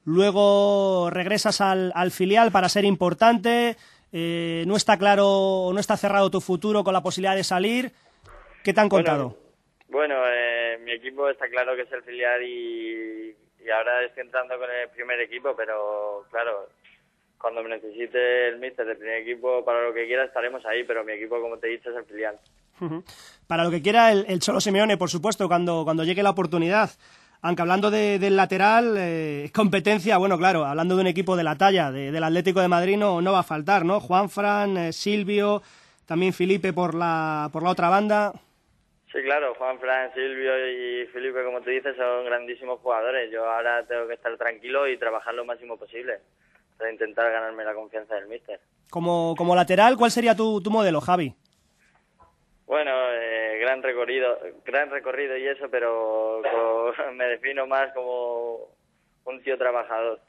luego regresas al, al filial para ser importante, eh, no está claro, no está cerrado tu futuro con la posibilidad de salir. ¿Qué te han contado? Bueno, bueno eh, mi equipo está claro que es el filial y... y ahora estoy entrando con el primer equipo, pero claro, cuando me necesite el míster del primer equipo para lo que quiera estaremos ahí, pero mi equipo, como te he dicho, es el filial. Uh-huh. Para lo que quiera el, el Cholo Simeone, por supuesto, cuando, cuando llegue la oportunidad. Aunque hablando de, del lateral, eh, competencia, bueno, claro, hablando de un equipo de la talla de, del Atlético de Madrid no, no va a faltar, ¿no? Juanfran, eh, Silvio, también Felipe por la, por la otra banda. Sí, claro, Juanfran, Silvio y Felipe, como te dices, son grandísimos jugadores. Yo ahora tengo que estar tranquilo y trabajar lo máximo posible para intentar ganarme la confianza del míster. Como, como lateral, ¿cuál sería tu, tu modelo, Javi? Bueno, eh, gran recorrido, gran recorrido y eso, pero como, me defino más como un tío trabajador.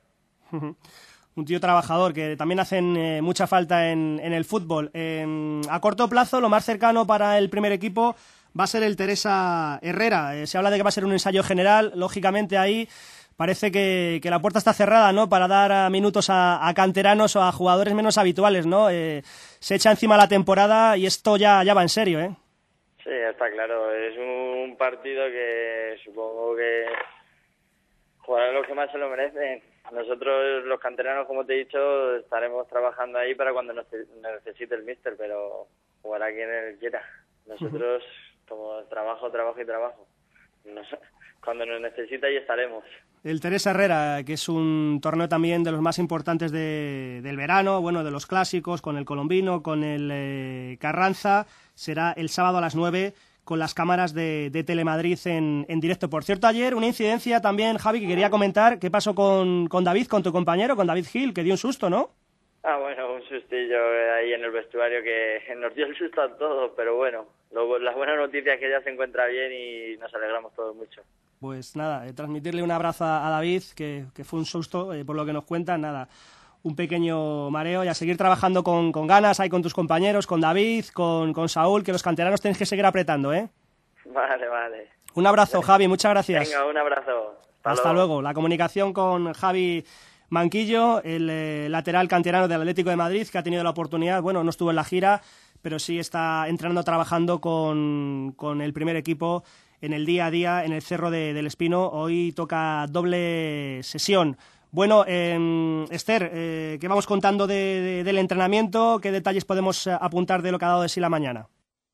Un tío trabajador, que también hacen eh, mucha falta en, en el fútbol. Eh, a corto plazo, lo más cercano para el primer equipo va a ser el Teresa Herrera. Eh, se habla de que va a ser un ensayo general. Lógicamente ahí parece que, que la puerta está cerrada, ¿no? Para dar a minutos a, a canteranos o a jugadores menos habituales, ¿no? Eh, se echa encima la temporada y esto ya, ya va en serio, ¿eh? Sí, está claro. Es un partido que supongo que jugarán los que más se lo merecen. Nosotros, los canteranos, como te he dicho, estaremos trabajando ahí para cuando nos necesite el míster, pero jugará quien él quiera. Nosotros... como trabajo, trabajo y trabajo. Nos, cuando nos necesita ahí estaremos. El Teresa Herrera, que es un torneo también de los más importantes de, del verano, bueno, de los clásicos, con el Colombino, con el eh, Carranza, será el sábado a las nueve con las cámaras de, de Telemadrid en, en directo. Por cierto, ayer una incidencia también, Javi, que quería comentar. ¿Qué pasó con, con David, con tu compañero, con David Gil, que dio un susto, ¿no? Ah, bueno, un sustillo ahí en el vestuario que nos dio el susto a todos, pero bueno, lo, la buena noticia es que ya se encuentra bien y nos alegramos todos mucho. Pues nada, eh, transmitirle un abrazo a, a David, que, que fue un susto, eh, por lo que nos cuentan, nada, un pequeño mareo y a seguir trabajando con, con ganas ahí con tus compañeros, con David, con, con Saúl, que los canteranos tenéis que seguir apretando, ¿eh? Vale, vale. Un abrazo, Javi, muchas gracias. Venga, un abrazo. Hasta, Hasta luego. luego. La comunicación con Javi Manquillo, el eh, lateral canterano del Atlético de Madrid, que ha tenido la oportunidad, bueno, no estuvo en la gira, pero sí está entrenando, trabajando con, con el primer equipo en el día a día en el Cerro de, del Espino. Hoy toca doble sesión. Bueno, eh, Esther, eh, ¿qué vamos contando de, de, del entrenamiento? ¿Qué detalles podemos apuntar de lo que ha dado de sí la mañana?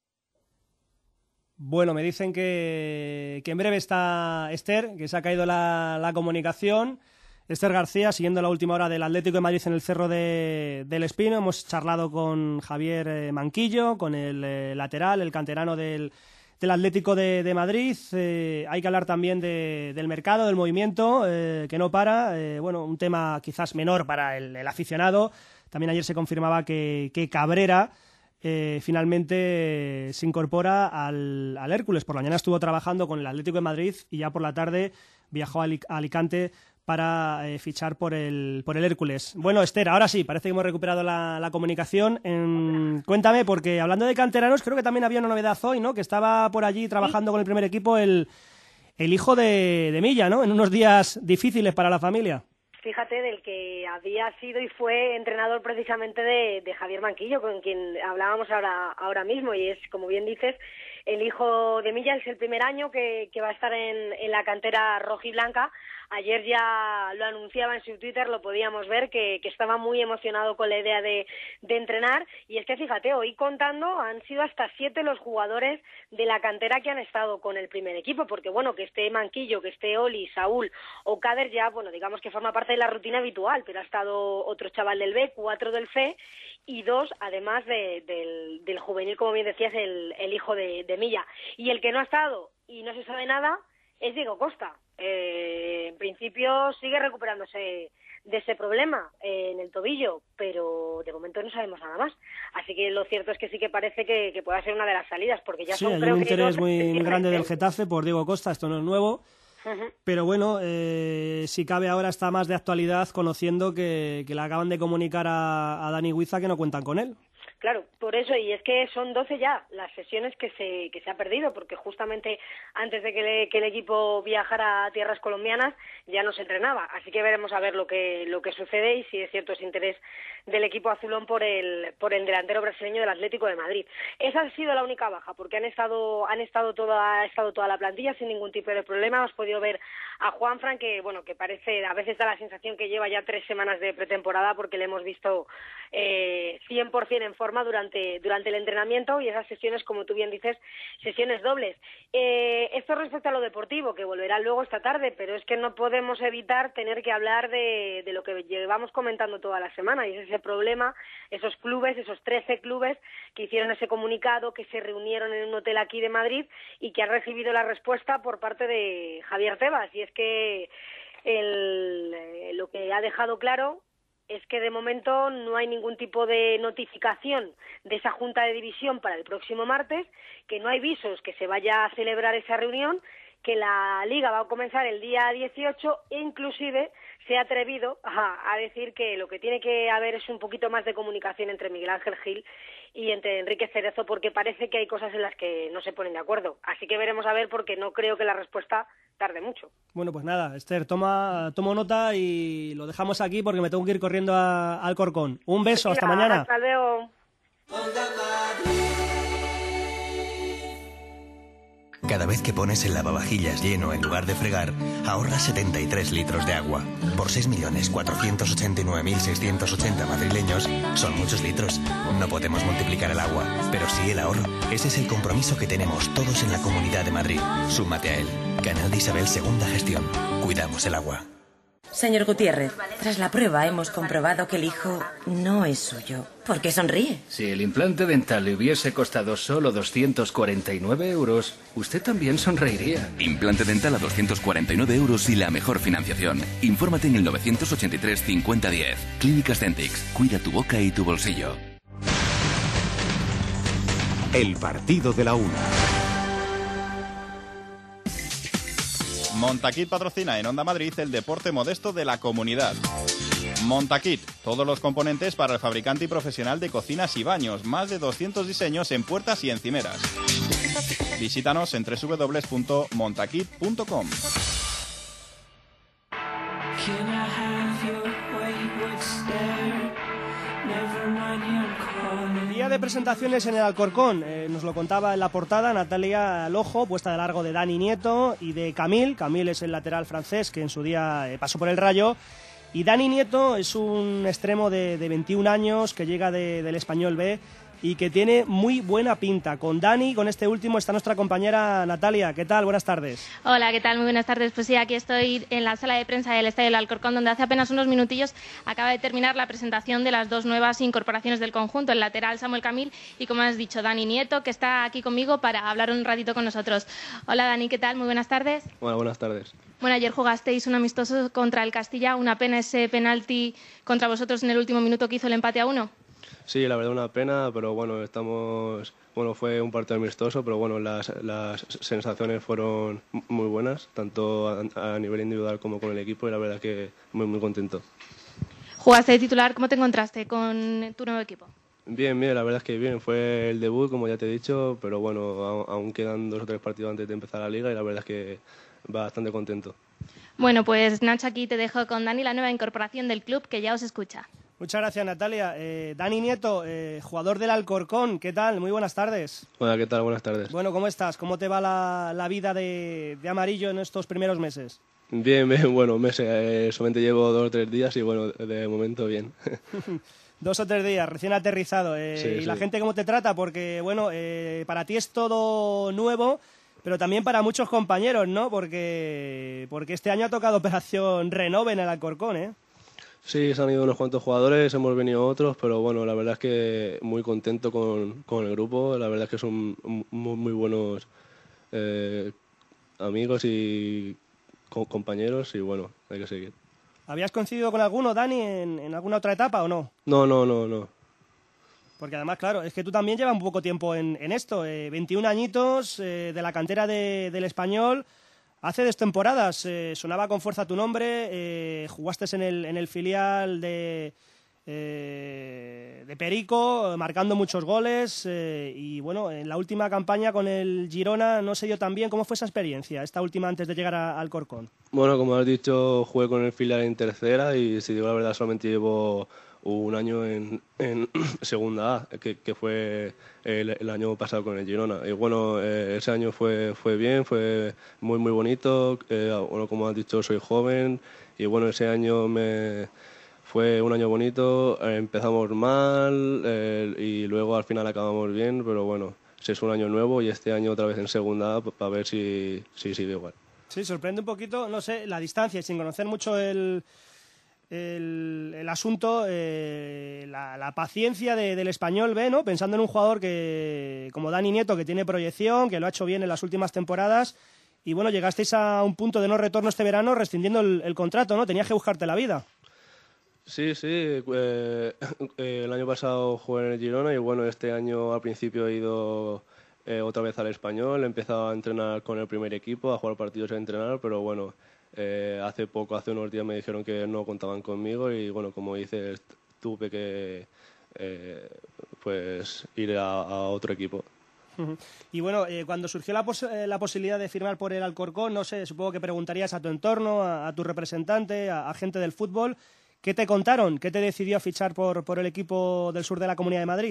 Bueno, me dicen que, que en breve está Esther, que se ha caído la, la comunicación. Esther García, siguiendo la última hora del Atlético de Madrid en el Cerro de, del Espino. Hemos charlado con Javier eh, Manquillo, con el eh, lateral, el canterano del, del Atlético de, de Madrid. Eh, hay que hablar también de, del mercado, del movimiento, eh, que no para. Eh, bueno, un tema quizás menor para el, el aficionado. También ayer se confirmaba que, que Cabrera eh, finalmente se incorpora al, al Hércules. Por la mañana estuvo trabajando con el Atlético de Madrid y ya por la tarde viajó a, Alic- a Alicante para eh, fichar por el, por el Hércules. Bueno, Esther, ahora sí, parece que hemos recuperado la, la comunicación. En, cuéntame, porque hablando de canteranos, creo que también había una novedad hoy, ¿no? Que estaba por allí trabajando con el primer equipo el, el hijo de, de Milla, ¿no? En unos días difíciles para la familia. Fíjate, del que había sido y fue entrenador precisamente de, de Javier Manquillo, con quien hablábamos ahora, ahora mismo, y es, como bien dices, el hijo de Milla. Es el primer año que, que va a estar en, en la cantera rojiblanca. Ayer ya lo anunciaba en su Twitter, lo podíamos ver, que, que estaba muy emocionado con la idea de, de entrenar. Y es que fíjate, hoy contando han sido hasta siete los jugadores de la cantera que han estado con el primer equipo, porque bueno, que esté Manquillo, que esté Oli, Saúl o Kader ya, bueno, digamos que forma parte de la rutina habitual, pero ha estado otro chaval del B, cuatro del C y dos, además de, del, del juvenil, como bien decías, el, el hijo de, de Milla. Y el que no ha estado y no se sabe nada es Diego Costa. Eh, en principio sigue recuperándose de ese problema eh, en el tobillo, pero de momento no sabemos nada más. Así que lo cierto es que sí que parece que, que pueda ser una de las salidas, porque ya sí, son, hay creo un que interés dos muy, muy septiembre, grande ¿eh? del Getafe por Diego Costa, esto no es nuevo. Uh-huh. Pero bueno, eh, si cabe ahora está más de actualidad, conociendo que, que le acaban de comunicar a, a Dani Huiza que no cuentan con él. Claro, por eso, y es que son doce ya las sesiones que se que se ha perdido, porque justamente antes de que, le, que el equipo viajara a tierras colombianas ya no se entrenaba, así que veremos a ver lo que lo que sucede y si es cierto ese interés del equipo azulón por el por el delantero brasileño del Atlético de Madrid. Esa ha sido la única baja, porque han estado han estado toda ha estado toda la plantilla sin ningún tipo de problema. Hemos podido ver a Juanfran, que bueno, que parece, a veces da la sensación que lleva ya tres semanas de pretemporada, porque le hemos visto eh, cien por ciento en forma durante durante el entrenamiento, y esas sesiones, como tú bien dices, sesiones dobles. Eh, esto respecto a lo deportivo, que volverá luego esta tarde, pero es que no podemos evitar tener que hablar de, de lo que llevamos comentando toda la semana, y es ese problema, esos clubes, esos trece clubes que hicieron ese comunicado, que se reunieron en un hotel aquí de Madrid y que han recibido la respuesta por parte de Javier Tebas. Y es que el, lo que ha dejado claro es que de momento no hay ningún tipo de notificación de esa junta de división para el próximo martes, que no hay visos que se vaya a celebrar esa reunión, que la Liga va a comenzar el día dieciocho e inclusive se ha atrevido a, a decir que lo que tiene que haber es un poquito más de comunicación entre Miguel Ángel Gil y entre Enrique Cerezo, porque parece que hay cosas en las que no se ponen de acuerdo. Así que veremos a ver, porque no creo que la respuesta tarde mucho. Bueno, pues nada, Esther, toma tomo nota y lo dejamos aquí porque me tengo que ir corriendo a, al Corcón. Un beso, hasta Mira, mañana. Hasta luego. Cada vez que pones el lavavajillas lleno en lugar de fregar, ahorras setenta y tres litros de agua. Por seis millones cuatrocientos ochenta y nueve mil seiscientos ochenta madrileños, son muchos litros. No podemos multiplicar el agua, pero sí el ahorro. Ese es el compromiso que tenemos todos en la Comunidad de Madrid. Súmate a él. Canal de Isabel Segunda Gestión. Cuidamos el agua. Señor Gutiérrez, tras la prueba hemos comprobado que el hijo no es suyo. ¿Por qué sonríe? Si el implante dental le hubiese costado solo doscientos cuarenta y nueve euros, usted también sonreiría. Implante dental a doscientos cuarenta y nueve euros y la mejor financiación. Infórmate en el novecientos ochenta y tres cincuenta diez. Clínicas Dentix. Cuida tu boca y tu bolsillo. El partido de la una. Montaquit patrocina en Onda Madrid el deporte modesto de la comunidad. Montaquit, todos los componentes para el fabricante y profesional de cocinas y baños, más de doscientos diseños en puertas y encimeras. Visítanos en doble u doble u doble u punto montaquit punto com. Día de presentaciones en el Alcorcón, eh, nos lo contaba en la portada Natalia Lojo, puesta de largo de Dani Nieto y de Camil. Camil es el lateral francés que en su día eh, pasó por el Rayo, y Dani Nieto es un extremo de, de veintiún años que llega de, del Español B y que tiene muy buena pinta. Con Dani, con este último, está nuestra compañera Natalia. ¿Qué tal? Buenas tardes. Hola, ¿qué tal? Muy buenas tardes. Pues sí, aquí estoy en la sala de prensa del Estadio del Alcorcón, donde hace apenas unos minutillos acaba de terminar la presentación de las dos nuevas incorporaciones del conjunto, el lateral Samuel Camil y, como has dicho, Dani Nieto, que está aquí conmigo para hablar un ratito con nosotros. Hola, Dani, ¿qué tal? Muy buenas tardes. Hola, buenas tardes. Bueno, ayer jugasteis un amistoso contra el Castilla. Una pena ese penalti contra vosotros en el último minuto que hizo el empate a uno. Sí, la verdad una pena, pero bueno, estamos, bueno, fue un partido amistoso, pero bueno, las, las sensaciones fueron muy buenas, tanto a, a nivel individual como con el equipo, y la verdad que muy, muy contento. Jugaste de titular, ¿cómo te encontraste con tu nuevo equipo? Bien, bien, la verdad es que bien, fue el debut, como ya te he dicho, pero bueno, aún quedan dos o tres partidos antes de empezar la liga y la verdad es que bastante contento. Bueno, pues Nacho, aquí te dejo con Dani, la nueva incorporación del club, que ya os escucha. Muchas gracias, Natalia. Eh, Dani Nieto, eh, jugador del Alcorcón, ¿qué tal? Muy buenas tardes. Hola, ¿qué tal? Buenas tardes. Bueno, ¿cómo estás? ¿Cómo te va la, la vida de, de amarillo en estos primeros meses? Bien, bien, bueno, meses, eh, solamente llevo dos o tres días y bueno, de momento bien. Dos o tres días, recién aterrizado. Eh, sí, ¿Y sí. la gente cómo te trata? Porque, bueno, eh, para ti es todo nuevo, pero también para muchos compañeros, ¿no? Porque, porque este año ha tocado Operación Renove en el Alcorcón, ¿eh? Sí, se han ido unos cuantos jugadores, hemos venido otros, pero bueno, la verdad es que muy contento con, con el grupo, la verdad es que son muy, muy buenos eh, amigos y co compañeros y bueno, hay que seguir. ¿Habías coincidido con alguno, Dani, en, en alguna otra etapa o no? No, no, no, no. Porque además, claro, es que tú también llevas un poco tiempo en, en esto, eh, veintiún añitos eh, de la cantera de, del Español. Hace dos temporadas eh, sonaba con fuerza tu nombre, eh, jugaste en el, en el filial de, eh, de Perico, marcando muchos goles eh, y bueno, en la última campaña con el Girona no se dio tan bien. ¿Cómo fue esa experiencia, esta última antes de llegar a, al Corcón? Bueno, como has dicho, jugué con el filial en tercera y si digo la verdad solamente llevo un año en, en segunda A, que, que fue el, el año pasado con el Girona. Y bueno, eh, ese año fue, fue bien, fue muy muy bonito. Eh, bueno, como has dicho, soy joven y bueno, ese año me fue un año bonito. Eh, empezamos mal eh, y luego al final acabamos bien, pero bueno, es un año nuevo y este año otra vez en segunda A para ver si, si sigue igual. Sí, sorprende un poquito, no sé, la distancia, sin conocer mucho el... El, el asunto, eh, la, la paciencia de, del Español B, ¿no? Pensando en un jugador que como Dani Nieto, que tiene proyección, que lo ha hecho bien en las últimas temporadas y bueno, llegasteis a un punto de no retorno este verano rescindiendo el, el contrato, ¿no? Tenías que buscarte la vida. Sí, sí, eh, el año pasado jugué en el Girona y bueno, este año al principio he ido eh, otra vez al Español, he empezado a entrenar con el primer equipo, a jugar partidos y a entrenar, pero bueno, Eh, hace poco, hace unos días me dijeron que no contaban conmigo y bueno, como dices, tuve que eh, pues ir a, a otro equipo. Y bueno, eh, cuando surgió la, pos eh, la posibilidad de firmar por el Alcorcón, no sé, supongo que preguntarías a tu entorno, a, a tu representante, a, a gente del fútbol. ¿Qué te contaron? ¿Qué te decidió fichar por, por el equipo del sur de la Comunidad de Madrid?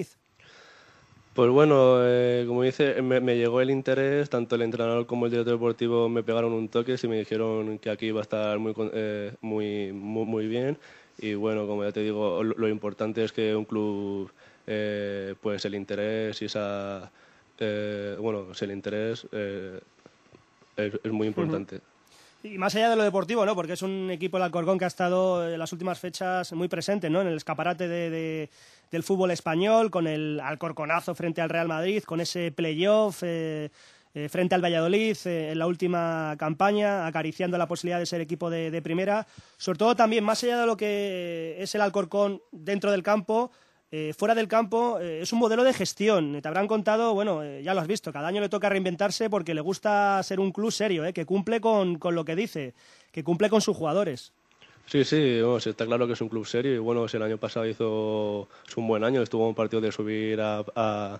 Pues bueno, eh, como dice, me, me llegó el interés, tanto el entrenador como el director deportivo me pegaron un toque y me dijeron que aquí iba a estar muy, eh, muy, muy, muy bien y bueno, como ya te digo, lo, lo importante es que un club, eh, pues el interés y esa, eh, bueno, pues el interés eh, es, es muy importante. Uh-huh. Y más allá de lo deportivo, ¿no? Porque es un equipo, el Alcorcón, que ha estado en las últimas fechas muy presente, ¿no? En el escaparate de, de, del fútbol español, con el Alcorconazo frente al Real Madrid, con ese playoff eh, eh, frente al Valladolid eh, en la última campaña, acariciando la posibilidad de ser equipo de, de primera. Sobre todo también, más allá de lo que es el Alcorcón dentro del campo, Eh, fuera del campo, eh, es un modelo de gestión. Te habrán contado, bueno, eh, ya lo has visto, cada año le toca reinventarse porque le gusta ser un club serio, eh, que cumple con, con lo que dice, que cumple con sus jugadores. Sí, sí, bueno, sí, está claro que es un club serio y bueno, si el año pasado hizo un buen año, estuvo en un partido de subir a, a,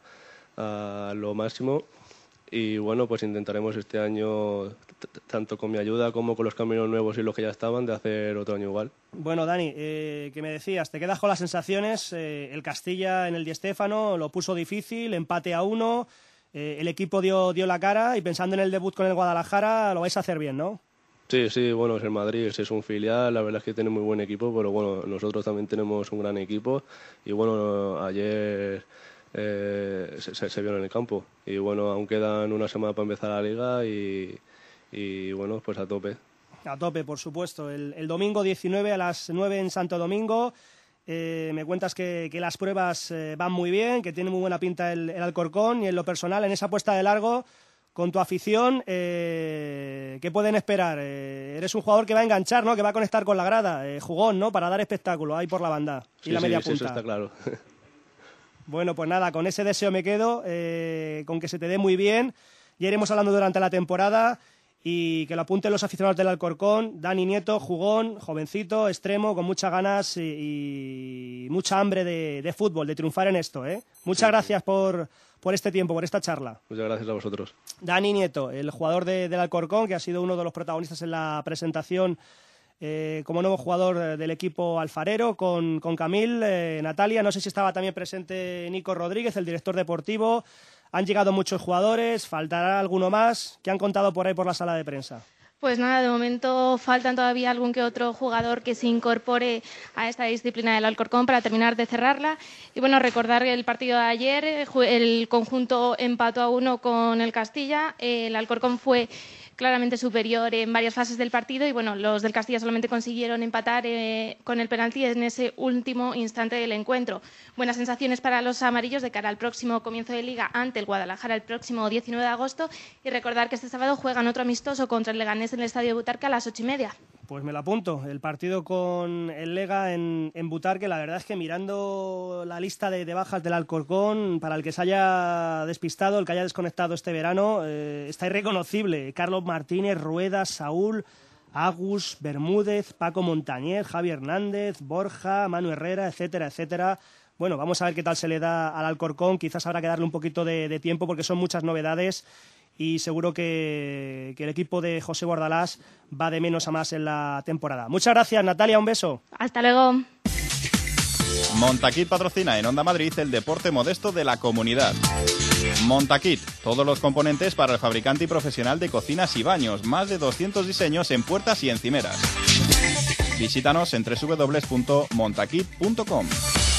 a lo máximo y bueno, pues intentaremos este año, tanto con mi ayuda como con los caminos nuevos y los que ya estaban, de hacer otro año igual. Bueno, Dani, eh, que me decías, te quedas con las sensaciones, eh, el Castilla en el Di Stéfano lo puso difícil, empate a uno, eh, el equipo dio, dio la cara y pensando en el debut con el Guadalajara lo vais a hacer bien, ¿no? Sí, sí, bueno, es el Madrid, es un filial, la verdad es que tiene muy buen equipo, pero bueno, nosotros también tenemos un gran equipo y bueno, ayer eh, se, se vieron en el campo. Y bueno, aún quedan una semana para empezar la liga y, y bueno, pues a tope. A tope, por supuesto. El, el domingo diecinueve a las nueve en Santo Domingo. Eh, me cuentas que, que las pruebas eh, van muy bien, que tiene muy buena pinta el, el Alcorcón, y en lo personal, en esa puesta de largo, con tu afición, eh, ¿qué pueden esperar? Eh, eres un jugador que va a enganchar, ¿no? Que va a conectar con la grada, eh, jugón, ¿no? Para dar espectáculo ahí por la banda y sí, la media sí, punta. Eso está claro. Bueno, pues nada, con ese deseo me quedo, eh, con que se te dé muy bien. Ya iremos hablando durante la temporada. Y que lo apunten los aficionados del Alcorcón. Dani Nieto, jugón, jovencito, extremo, con muchas ganas y, y mucha hambre de, de fútbol, de triunfar en esto, ¿eh? Muchas sí, gracias sí. Por, por este tiempo, por esta charla. Muchas gracias a vosotros. Dani Nieto, el jugador de, del Alcorcón, que ha sido uno de los protagonistas en la presentación eh, como nuevo jugador del equipo alfarero, con, con Camil, eh, Natalia. No sé si estaba también presente Nico Rodríguez, el director deportivo. Han llegado muchos jugadores, faltará alguno más. ¿Qué han contado por ahí por la sala de prensa? Pues nada, de momento faltan todavía algún que otro jugador que se incorpore a esta disciplina del Alcorcón para terminar de cerrarla. Y bueno, recordar el partido de ayer, el conjunto empató a uno con el Castilla, el Alcorcón fue claramente superior en varias fases del partido y bueno, los del Castilla solamente consiguieron empatar eh, con el penalti en ese último instante del encuentro. Buenas sensaciones para los amarillos de cara al próximo comienzo de Liga ante el Guadalajara el próximo diecinueve de agosto, y recordar que este sábado juegan otro amistoso contra el Leganés en el Estadio de Butarque a las ocho y media. Pues me lo apunto, el partido con el Lega en, en Butarque. La verdad es que mirando la lista de, de bajas del Alcorcón, para el que se haya despistado, el que haya desconectado este verano, eh, está irreconocible. Carlos Martínez, Rueda, Saúl, Agus, Bermúdez, Paco Montañez, Javi Hernández, Borja, Manu Herrera, etcétera, etcétera. Bueno, vamos a ver qué tal se le da al Alcorcón. Quizás habrá que darle un poquito de, de tiempo porque son muchas novedades y seguro que, que el equipo de José Bordalás va de menos a más en la temporada. Muchas gracias, Natalia, un beso. Hasta luego. Montaquit patrocina en Onda Madrid el deporte modesto de la comunidad. Montaquit, todos los componentes para el fabricante y profesional de cocinas y baños, más de doscientos diseños en puertas y encimeras. Visítanos en doble u doble u doble u punto montaquit punto com.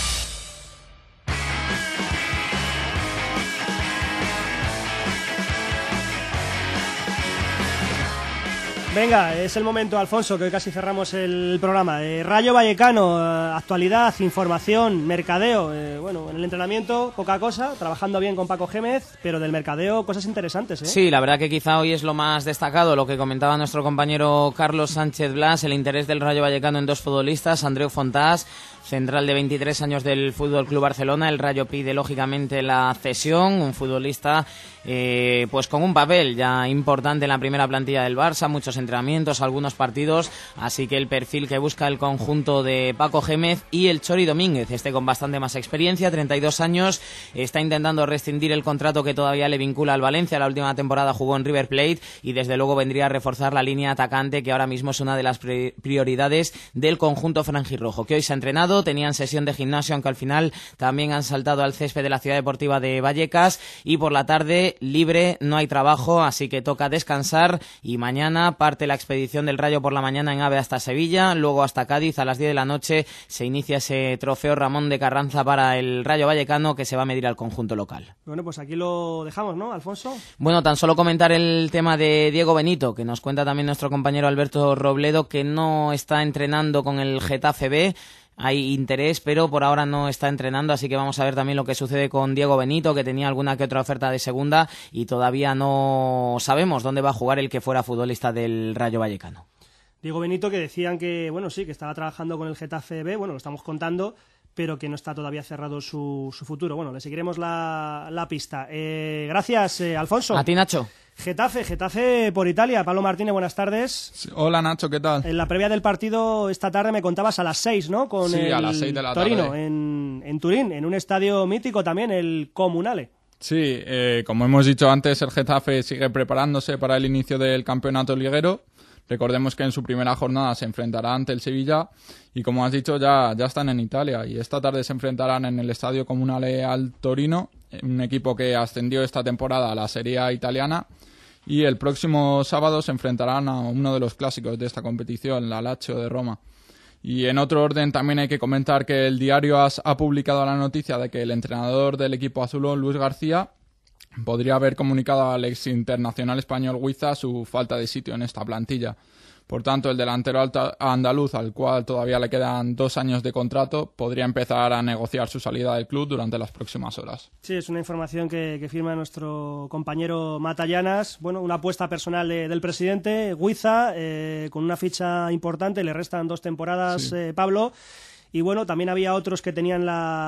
Venga, es el momento, Alfonso, que hoy casi cerramos el programa. Eh, Rayo Vallecano, eh, actualidad, información, mercadeo. Eh, bueno, en el entrenamiento, poca cosa, trabajando bien con Paco Gémez, pero del mercadeo, cosas interesantes, ¿eh? Sí, la verdad que quizá hoy es lo más destacado, lo que comentaba nuestro compañero Carlos Sánchez Blas, el interés del Rayo Vallecano en dos futbolistas, Andreu Fontás, central de veintitrés años del Fútbol Club Barcelona. El Rayo pide lógicamente la cesión, un futbolista eh, pues con un papel ya importante en la primera plantilla del Barça, muchos entrenamientos, algunos partidos, así que el perfil que busca el conjunto de Paco Gémez. Y el Chori Domínguez, este con bastante más experiencia, treinta y dos años, está intentando rescindir el contrato que todavía le vincula al Valencia. La última temporada jugó en River Plate y desde luego vendría a reforzar la línea atacante, que ahora mismo es una de las prioridades del conjunto franjirrojo, que hoy se ha entrenado. Tenían sesión de gimnasio, aunque al final también han saltado al césped de la Ciudad Deportiva de Vallecas, y por la tarde libre, no hay trabajo, así que toca descansar, y mañana parte la expedición del Rayo por la mañana en AVE hasta Sevilla, luego hasta Cádiz. A las diez de la noche se inicia ese trofeo Ramón de Carranza para el Rayo Vallecano, que se va a medir al conjunto local. Bueno, pues aquí lo dejamos, ¿no, Alfonso? Bueno, tan solo comentar el tema de Diego Benito, que nos cuenta también nuestro compañero Alberto Robledo, que no está entrenando con el Getafe B. Hay interés, pero por ahora no está entrenando, así que vamos a ver también lo que sucede con Diego Benito, que tenía alguna que otra oferta de segunda y todavía no sabemos dónde va a jugar el que fuera futbolista del Rayo Vallecano. Diego Benito, que decían que, bueno, sí, que estaba trabajando con el Getafe B, bueno, lo estamos contando, pero que no está todavía cerrado su, su futuro. Bueno, le seguiremos la, la pista. Eh, gracias, eh, Alfonso. A ti, Nacho. Getafe, Getafe por Italia. Pablo Martínez, buenas tardes. Sí, hola, Nacho, ¿qué tal? En la previa del partido esta tarde me contabas a las seis, ¿no? Con sí, el a las seis de la Torino, tarde. En, en Turín, en un estadio mítico también, el Comunale. Sí, eh, como hemos dicho antes, el Getafe sigue preparándose para el inicio del campeonato liguero. Recordemos que en su primera jornada se enfrentará ante el Sevilla y, como has dicho, ya, ya están en Italia, y esta tarde se enfrentarán en el Estadio Comunale al Torino, un equipo que ascendió esta temporada a la Serie A italiana, y el próximo sábado se enfrentarán a uno de los clásicos de esta competición, la Lazio de Roma. Y en otro orden también hay que comentar que el diario AS ha publicado la noticia de que el entrenador del equipo azulón, Luis García, podría haber comunicado al ex internacional español Huiza su falta de sitio en esta plantilla. Por tanto, el delantero andaluz, al cual todavía le quedan dos años de contrato, podría empezar a negociar su salida del club durante las próximas horas. Sí, es una información que, que firma nuestro compañero Matallanas. Bueno, una apuesta personal de, del presidente, Huiza, eh, con una ficha importante, le restan dos temporadas, sí. eh, Pablo. Y bueno, también había otros que tenían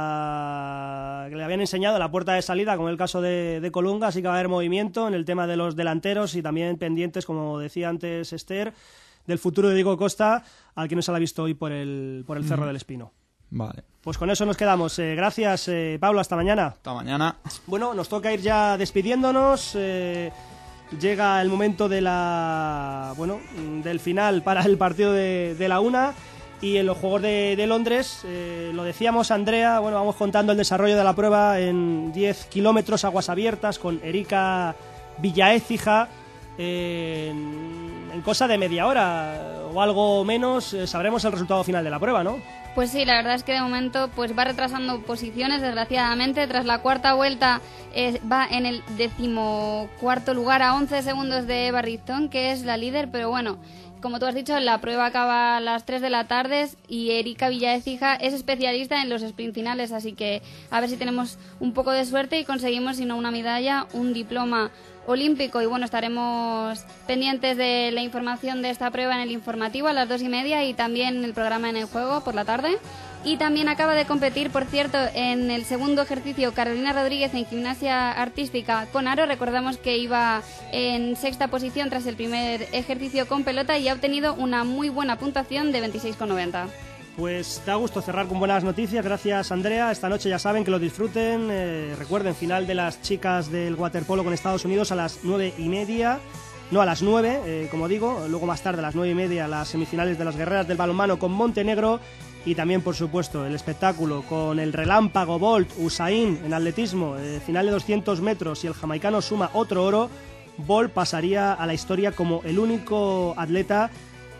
la que le habían enseñado la puerta de salida, como el caso de, de Colunga, así que va a haber movimiento en el tema de los delanteros y también pendientes, como decía antes Esther, del futuro de Diego Costa, al que no se la ha visto hoy por el, por el Cerro mm. del Espino. Vale. Pues con eso nos quedamos. Eh, gracias, eh, Pablo, hasta mañana. Hasta mañana. Bueno, nos toca ir ya despidiéndonos. Eh, llega el momento de la bueno del final para el partido de, de la una. Y en los Juegos de, de Londres, eh, lo decíamos, Andrea, bueno, vamos contando el desarrollo de la prueba en diez kilómetros, aguas abiertas, con Erika Villaécija. Eh, en, en cosa de media hora o algo menos, eh, sabremos el resultado final de la prueba, ¿no? Pues sí, la verdad es que de momento pues va retrasando posiciones, desgraciadamente. Tras la cuarta vuelta eh, va en el decimocuarto lugar a once segundos de Eva Rizón, que es la líder, pero bueno, como tú has dicho, la prueba acaba a las tres de la tarde y Erika Villaécija es especialista en los sprint finales, así que a ver si tenemos un poco de suerte y conseguimos, si no una medalla, un diploma olímpico. Y bueno, estaremos pendientes de la información de esta prueba en el informativo a las dos y media y también el programa En el Juego por la tarde. Y también acaba de competir, por cierto, en el segundo ejercicio Carolina Rodríguez en gimnasia artística con aro. Recordamos que iba en sexta posición tras el primer ejercicio con pelota y ha obtenido una muy buena puntuación de veintiséis coma noventa. Pues da gusto cerrar con buenas noticias. Gracias, Andrea. Esta noche ya saben que lo disfruten. Eh, recuerden, final de las chicas del waterpolo con Estados Unidos a las nueve y media. No, a las nueve, eh, como digo. Luego más tarde, a las nueve y media, las semifinales de las guerreras del balonmano con Montenegro. Y también, por supuesto, el espectáculo con el relámpago Bolt, Usain en atletismo, eh, final de doscientos metros, y el jamaicano suma otro oro. Bolt pasaría a la historia como el único atleta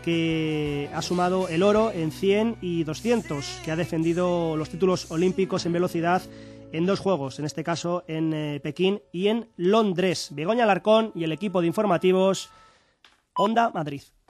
que ha sumado el oro en cien y doscientos, que ha defendido los títulos olímpicos en velocidad en dos juegos, en este caso en eh, Pekín y en Londres. Begoña Alarcón y el equipo de informativos Onda Madrid.